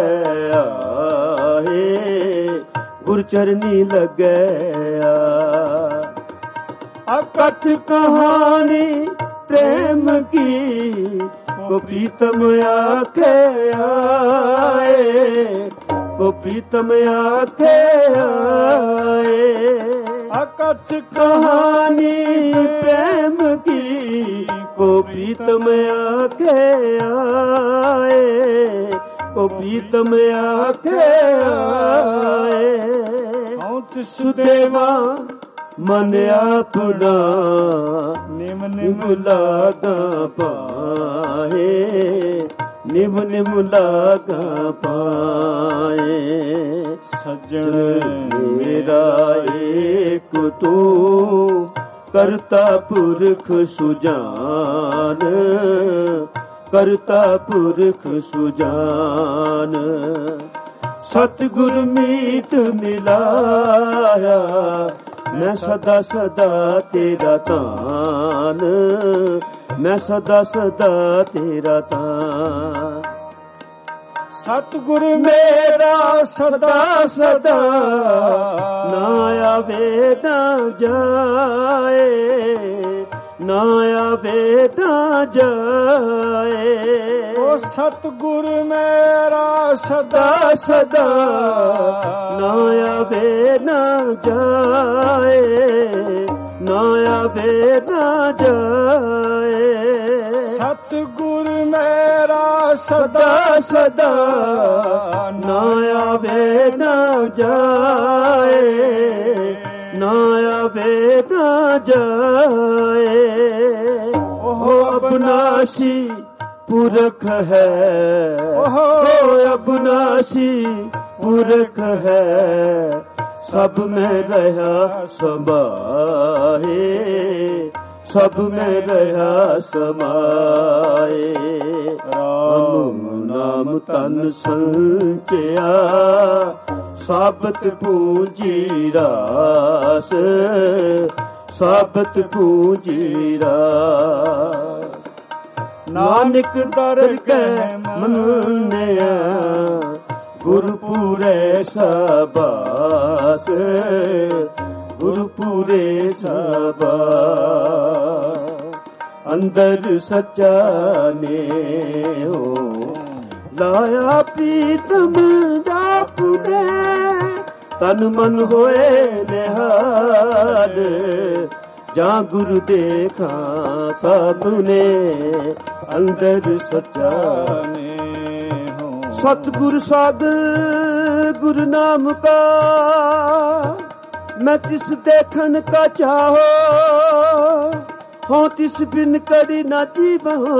[SPEAKER 2] ਆਏ, ਗੁਰ ਚਰਨੀ ਲੱਗੈ ਆ। ਅਕਥ ਕਹਾਣੀ ਪ੍ਰੇਮ ਕੀ, ਕੋ ਪ੍ਰੀਤਮ ਆਖੇ ਆਏ, ਕੋ ਪ੍ਰੀਤਮ ਆਖੇ ਆਏ। ਅਕਥ ਕਹਾਣੀ ਪ੍ਰੇਮ ਕੀ, ਕੋ ਪ੍ਰੀਤਮ ਆਖੇ ਆਏ, ਕੋ ਪ੍ਰੀਤਮ ਆਖੇ ਆਏ।
[SPEAKER 1] ਹਉ ਤਿਸ
[SPEAKER 2] ਸੁਦੇਵਾ ਮਨ ਆਪਣਾ
[SPEAKER 1] ਨਿਮ
[SPEAKER 2] ਨਿਮ ਲਾਗਾ ਪਾਏ। ਨਿਮ ਨਿਮ ਲਾਗਾ ਪਾਏ।
[SPEAKER 1] ਸੱਜਣ
[SPEAKER 2] ਮੇਰਾ ਏਕ ਤੂੰ ਕਰਤਾ ਪੁਰਖ ਸੁਜਾਨ। ਕਰਤਾ ਪੁਰਖ ਸੁਜਾਨ। ਸਤਿਗੁਰ ਮੀਤ ਮਿਲਾਇਆ ਮੈਂ ਸਦਾ ਸਦਾ ਤੇਰਾ ਧਾਨ। ਮੈਂ ਸਦਾ ਸਦਾ ਤੇਰਾ ਧਾਨ।
[SPEAKER 1] ਸਤਿਗੁਰ
[SPEAKER 2] ਮੇਰਾ ਸਦਾ ਸਦਾ ਨਾ ਆਵੇ ਨਾ ਜਾਏ। ਨਾ ਆਵੇ ਨਾ ਜਾਏ।
[SPEAKER 1] ਓ ਸਤਿਗੁਰ ਮੇਰਾ ਸਦਾ
[SPEAKER 2] ਸਦਾ ਨਾ ਆਵੇ ਨਾ ਜਾਏ। ਨਾ ਆਵੇ ਨਾ ਜਾਏ।
[SPEAKER 1] ਸਤਿਗੁਰ ਮੇਰਾ
[SPEAKER 2] ਸਦਾ ਸਦਾ ਨਾ ਆਵੇ ਨਾ ਜਾਏ। ਨਾ ਆਵੇ ਨਾ ਜਾਏ। ਉਹ ਅਬਨਾਸੀ ਪੁਰਖ ਹੈ। ਉਹ ਅਬਨਾਸੀ ਪੁਰਖ ਹੈ। ਸਭ ਮੈਂ ਰਹਾ ਸਮਾਏ। ਸਭ ਮੈਂ ਰਹਾ ਸਮਾਏ। ਰਾਮ ਨਾਮ ਤਨ ਸੰਚਿਆ ਸਾਬਤ ਪੂਜੀ ਰਾਸ। ਸਾਬਤ ਪੂਜੀ ਰਾਸ। ਨਾਨਕ ਦਰ ਕੈ ਮੰਨਿਆ ਗੁਰਪੂਰੇ ਸਬਾਸ। ਗੁਰਪੂਰੇ ਸਬਾਸ। ਅੰਦਰ ਸੱਚਾ ਨੇ ਹੋ ਲਾਇਆ ਪ੍ਰੀਤਮ ਜਾਪੁਨੇ। ਤਨ ਮਨ ਹੋਏ ਨਿਹਾਲ ਜਾਂ ਗੁਰੂ ਦੇਖਾਂ ਸਾਹਮਣੇ। ਅੰਦਰ ਸੱਚਾ
[SPEAKER 1] ਨੇ ਹੋ
[SPEAKER 2] ਸਤਿਗੁਰ ਸਾਗਰ ਗੁਰੂ ਨਾਮ ਕਾ। ਮੈਂ ਤਿਸ ਦੇਖਣ ਕਾ ਚਾਹੋ। ਹੋ ਤਿਸ ਬਿਨ ਕੜੀ ਨਾ ਜੀਵੋ।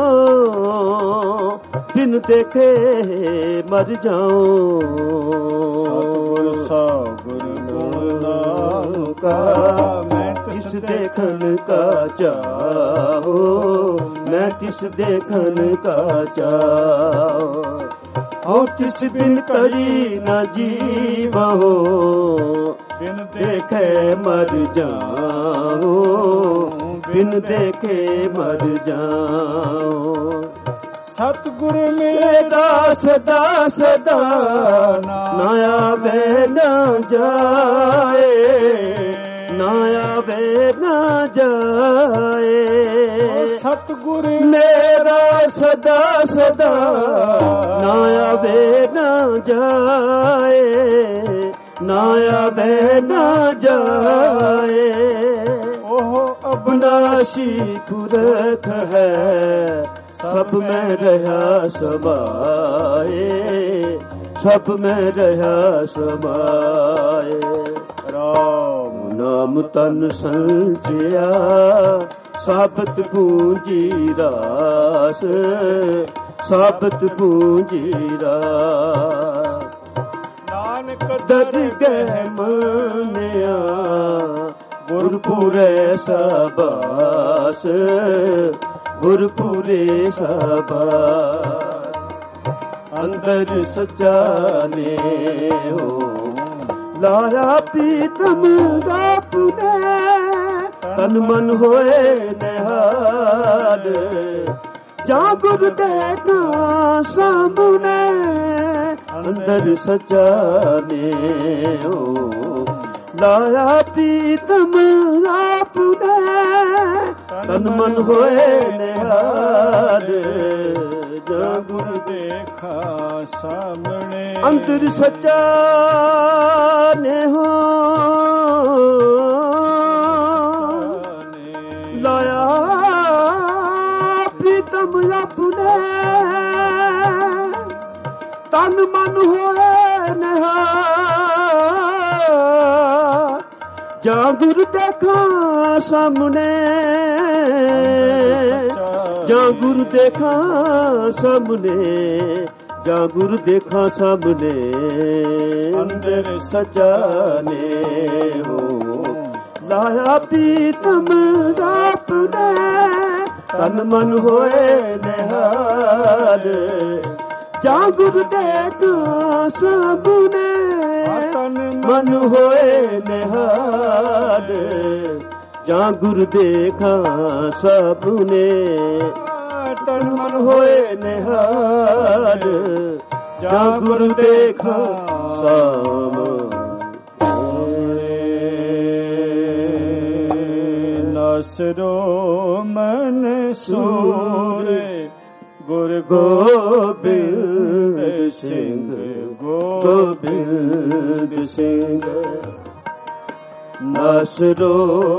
[SPEAKER 2] ਬਿਨ ਦੇਖੇ ਮਰ ਜਾਓ।
[SPEAKER 1] ਸਤਿਗੁਰ ਸਾਗਰ ਗੁਰੂ ਨਾਮ ਕਾ। ਮੈਂ
[SPEAKER 2] ਤਿਸ ਦੇਖਣ ਕਾ ਚਾਹੋ। ਮੈਂ ਤਿਸ ਦੇਖਣ ਕਾ ਚਾਹੋ। ਹੋ ਤਿਸ ਬਿਨ ਕੜੀ ਨਾ ਜੀਵੋ।
[SPEAKER 1] ਬਿਨ
[SPEAKER 2] ਦੇਖੇ ਮਰ ਜਾਓ। ਬਿਨ ਦੇਖੇ ਮਰ ਜਾਓ।
[SPEAKER 1] ਸਤਿਗੁਰ
[SPEAKER 2] ਮੇਰਾ ਸਦਾ ਸਦਾ ਨਾ ਆਵੇ ਨਾ ਜਾਏ। ਨਾ ਆਵੇ ਨਾ ਜਾਏ।
[SPEAKER 1] ਸਤਿਗੁਰ
[SPEAKER 2] ਮੇਰਾ ਸਦਾ ਸਦਾ ਨਾ ਆਵੇ ਨਾ ਜਾਏ। ਨਾ ਆਵੇ ਨਾ ਜਾਏ। ਉਹ ਅਬਨਾਸੀ ਪੁਰਖ ਹੈ। ਸਭ ਮੈਂ ਰਹਾ ਸਮਾਏ। ਸਭ ਮੈਂ ਰਹਾ ਸਮਾਏ। ਰਾਮ ਨਾਮ ਤਨ ਸੰਚਿਆ ਸਾਬਤ ਪੂਜੀ ਰਾਸ। ਸਾਬਤ ਪੂਜੀ ਰਾਸ।
[SPEAKER 1] ਨਾਨਕ
[SPEAKER 2] ਦਰ ਗਹਿ ਮੰਨਿਆ ਗੁਰਪੂਰੇ ਸਬਾਸ। ਗੁਰਪੂਰੇ ਸਬਾਸ। ਅੰਦਰ ਸੱਚਾ ਨੇ ਹੋ ਲਾਇਆ ਪ੍ਰੀਤਮ ਜਾਪੁਨੇ। ਤਨ ਮਨ ਹੋਏ ਨਿਹਾਲ ਜਾਂ ਗੁਰ ਦੇਖਾਂ ਸਾਹਮਣੇ। ਅੰਦਰ ਸੱਚਾ ਨੇ ਹੋ ਲਾਇਆ ਪ੍ਰੀਤਮ ਜਾਪੁਨੇ। ਤਨ ਮਨ ਹੋਏ ਨਿਹਾਲ ਜਾਂ ਗੁਰ
[SPEAKER 1] ਦੇਖਾ ਸਾਹਮਣੇ।
[SPEAKER 2] ਅੰਤਰ ਸੱਚਾ ਨੇ ਹੋ ਲਾਇਆ ਪ੍ਰੀਤਮ ਆਪਣੇ। ਤਨ ਮਨ ਹੋਏ ਨਿਹਾਲ ਜਾਂ ਗੁਰ ਦੇਖਾਂ ਸਾਹਮਣੇ ਜਾਂ ਗੁਰ ਦੇਖਾਂ ਸਾਹਮਣੇ ਜਾਂ ਗੁਰ ਦੇਖਾਂ ਸਾਹਮਣੇ ਅੰਦਰ ਸੱਚਾ ਨੇ ਹੋ ਲਾਇਆ ਪੀਤਮ ਆਪਣੇ ਤਨ ਮਨ ਹੋਏ ਨਿਹਾਲ ਜਾਂ ਗੁਰ ਦੇਖਾਂ ਸਾਹਮਣੇ ਤਨ ਮਨ ਹੋਏ ਨਿਹਾਲ ਜਾਂ ਗੁਰ ਦੇਖਾਂ ਸਾਹਮਣੇ ਤਨ ਮਨ ਹੋਏ ਨਿਹਾਲ ਜਾਂ ਗੁਰ ਦੇਖਾਂ ਸਾਹਮਣੇ ਨਸਰੋ ਮਨ ਸੂਰੇ ਗੁਰ ਗੋਬਿੰਦ ਸਿੰਘ ਗੋਬਿੰਦ ਸਿੰਘ ਨਸਰੋ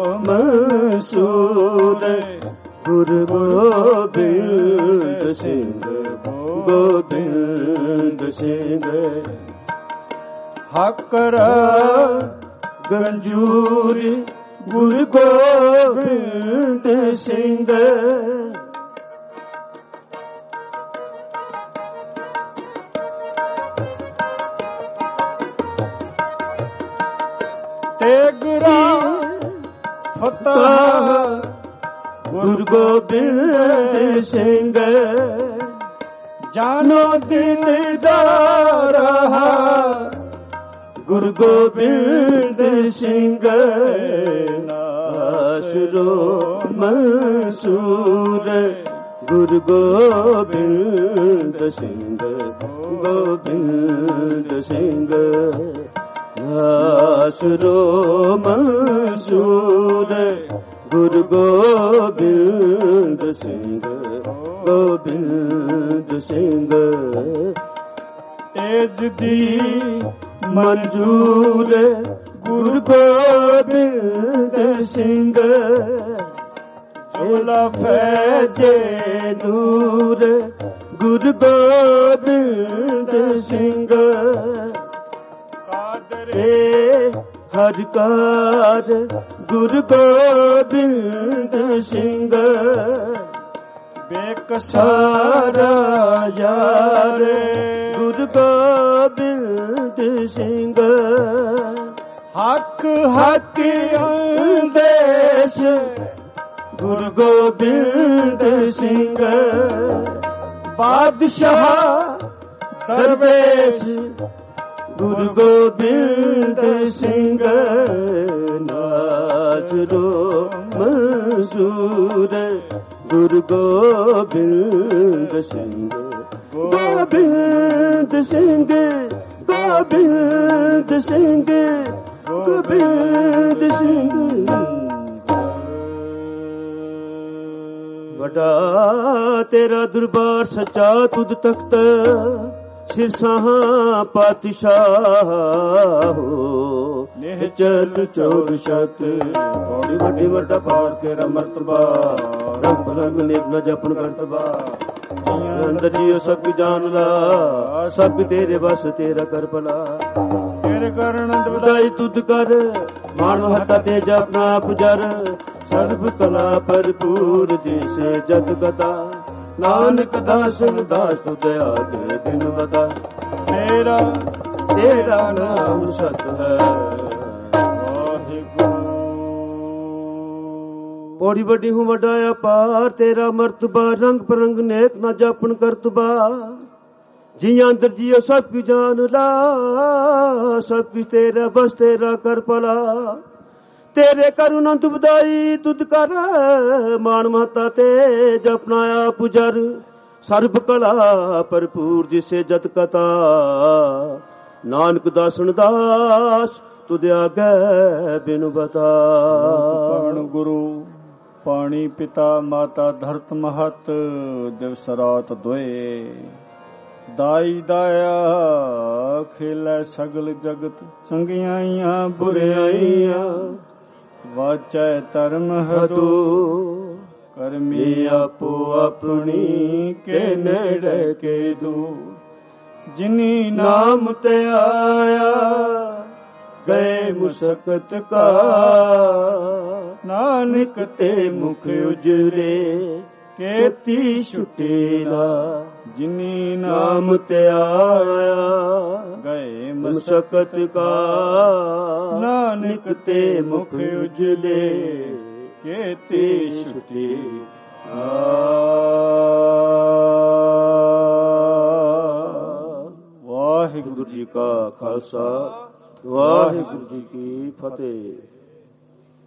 [SPEAKER 2] ਮਨਸੂਰ ਗੁਰ ਗੋਬਿੰਦ ਸਿੰਘ ਗੋਬਿੰਦ ਸਿੰਘ ਹਕਰ ਗੰਜੂਰੀ ਗੁਰ ਗੋਬਿੰਦ ਸਿੰਘ ਤੇਗਰਾ ਫਤਿਹ ਗੁਰ ਗੋਬਿੰਦ ਸਿੰਘ ਜਾਨੋ ਦਿਲਦਾਰ ਗੁਰ ਗੋਬਿੰਦ ਸਿੰਘ ਨਾਸਰੋ ਮਨਸੂਰ ਗੁਰ ਗੋਬਿੰਦ ਸਿੰਘ ਗੋਬਿੰਦ ਸਿੰਘ ਨਾਸਰੋ ਮਨਸੂਰ ਗੁਰ ਗੋਬਿੰਦ ਸਿੰਘ ਗੋਬਿੰਦ ਸਿੰਘ ਤੇਜ ਦੀ ਮਨਜੂਰ ਗੁਰ ਗੋਬਿੰਦ ਸਿੰਘ ਝੋਲਾ ਫੈਜੇ ਦੂਰ ਗੁਰ ਗੋਬਿੰਦ ਸਿੰਘ ਕਾਦਰੇ ਹਰ ਕਾਰ ਗੁਰ ਗੋਬਿੰਦ ਸਿੰਘ ਬੇਕਸਾਰਾ ਯਾਰ ਗੁਰ ਗੋਬਿੰਦ ਸਿੰਘ ਹੱਕ ਹੱਕ ਅੰਦੇਸ਼ ਗੁਰ ਗੋਬਿੰਦ ਸਿੰਘ ਬਾਦਸ਼ਾਹ ਦਰਵੇਸ਼ ਗੁਰ ਗੋਬਿੰਦ ਸਿੰਘ ਨਾਜ਼ਰੋ ਮਨਸੂਰ ਗੁਰ ਗੋਬਿੰਦ ਸਿੰਘ ਗੋਬਿੰਦ ਸਿੰਘ ਗੋਬਿੰਦ ਸਿੰਘ ਗੋਬਿੰਦ ਸਿੰਘ ਵੱਡਾ ਤੇਰਾ ਦਰਬਾਰ ਸੱਚਾ ਤੁਧ ਤਖਤ ਸਿਰਸਾਹਾਂ ਪਾਤਸ਼ਾਹ ਨੇਹ ਚਲ ਚੌਰ ਸ਼ਤ ਬੜੀ ਵੱਡੀ ਵੱਡਾ ਪਾਰ ਤੇਰਾ ਮਰਤਬਾ ਰੰਗ ਰੰਗ ਨਿਗਮ ਜਪਨ ਕਰਤਬਾ ਅੰਦਰ ਜੀਓ ਸਭ ਜਾਣ ਲਾ ਸਭ ਤੇਰੇ ਬਸ ਤੇਰਾ ਕਰ ਭਲਾ ਤੇਰੇ ਕਰਨ ਵਧਾਈ ਤੁਧ ਕਰ ਮਾਨ ਹੱਥ ਤੇ ਜਪਨਾ ਪੁਜਰ ਸਰਬ ਕਲਾ ਭਰਪੂਰ ਜਿਸੇ ਜਤ ਗਤਾ ਨਾਨਕ ਦਾਸ ਦਾਸ ਤੁਧ ਆਗੇ ਦਿਨ ਵਦਾ ਤੇਰਾ ਤੇਰਾ ਨਾਮ ਸਤ ਹੈ ਵਾਹਿਗੁਰੂ ਬੜੀ ਵੱਡੀ ਹੂੰ ਵੱਡਾ ਅਪਾਰ ਤੇਰਾ ਮਰਤਬਾ ਰੰਗ ਪਰੰਗ ਨੇਕ ਨਾ ਜਾਪਨ ਕਰਤਬਾ ਜੀਆਂ ਅੰਦਰ ਜੀਓ ਸਭ ਕੀ ਜਾਨ ਲਾ ਸਭ ਕੀ ਤੇਰਾ ਬਸ ਤੇਰਾ ਕਰ ਭਲਾ ਤੇਰੇ ਕਰੁਣਾ ਤੁ ਵਧਾਈ ਤੁਧ ਕਰ ਮਾਨ ਮਹਤਾ ਤੇ ਜਪਨਾਇਆ ਪੁਜਰ ਸਰਬ ਕਲਾ ਭਰਪੂਰ ਜਿਸੇ ਜਤ ਕਤਾ ਨਾਨਕ ਦਾਸਨ ਦਾਸ ਤੁਧ ਆਗੇ ਬਿਨ ਬਤਾ ਪਵਨ ਗੁਰੂ ਪਾਣੀ ਪਿਤਾ ਮਾਤਾ ਧਰਤ ਮਹਤ ਦਿਵਸ ਰਾਤ ਦੋਏ ਦਾਈ ਦਾਇਆ ਖੇਲੇ ਸਗਲ ਜਗਤ ਚੰਗਿਆਈਆਂ ਬੁਰਿਆਈਆਂ ਵਾਚੈ ਧਰਮ ਹਦੋ ਕਰਮੀ ਆਪੋ ਆਪਣੀ ਕੇ ਨੇੜੇ ਕੇ ਦੂ
[SPEAKER 1] ਜਿਨੀ
[SPEAKER 2] ਨਾਮ ਤੇ ਆਇਆ ਗਏ ਮੁਸਕਤ ਕਾ,
[SPEAKER 1] ਨਾਨਕ
[SPEAKER 2] ਤੇ ਮੁਖ ਉਜਲੇ ਕੇਤੀ ਛੁਟੇ ਨਾ।
[SPEAKER 1] ਜਿਨੀ
[SPEAKER 2] ਨਾਮ ਤੇ ਆਇਆ
[SPEAKER 1] ਗਏ
[SPEAKER 2] ਮੁਸਕਤ ਕਾ,
[SPEAKER 1] ਨਾਨਕ
[SPEAKER 2] ਤੇ ਮੁਖ ਉਜਲੇ
[SPEAKER 1] ਕੇਤੀ
[SPEAKER 2] ਛੁਟੇ।
[SPEAKER 1] ਵਾਹਿਗੁਰੂ
[SPEAKER 2] ਵਾਹਿਗੁਰੂ ਜੀ ਕਾ ਖਾਲਸਾ, ਵਾਹਿਗੁਰੂ ਜੀ ਕੀ ਫਤਿਹ।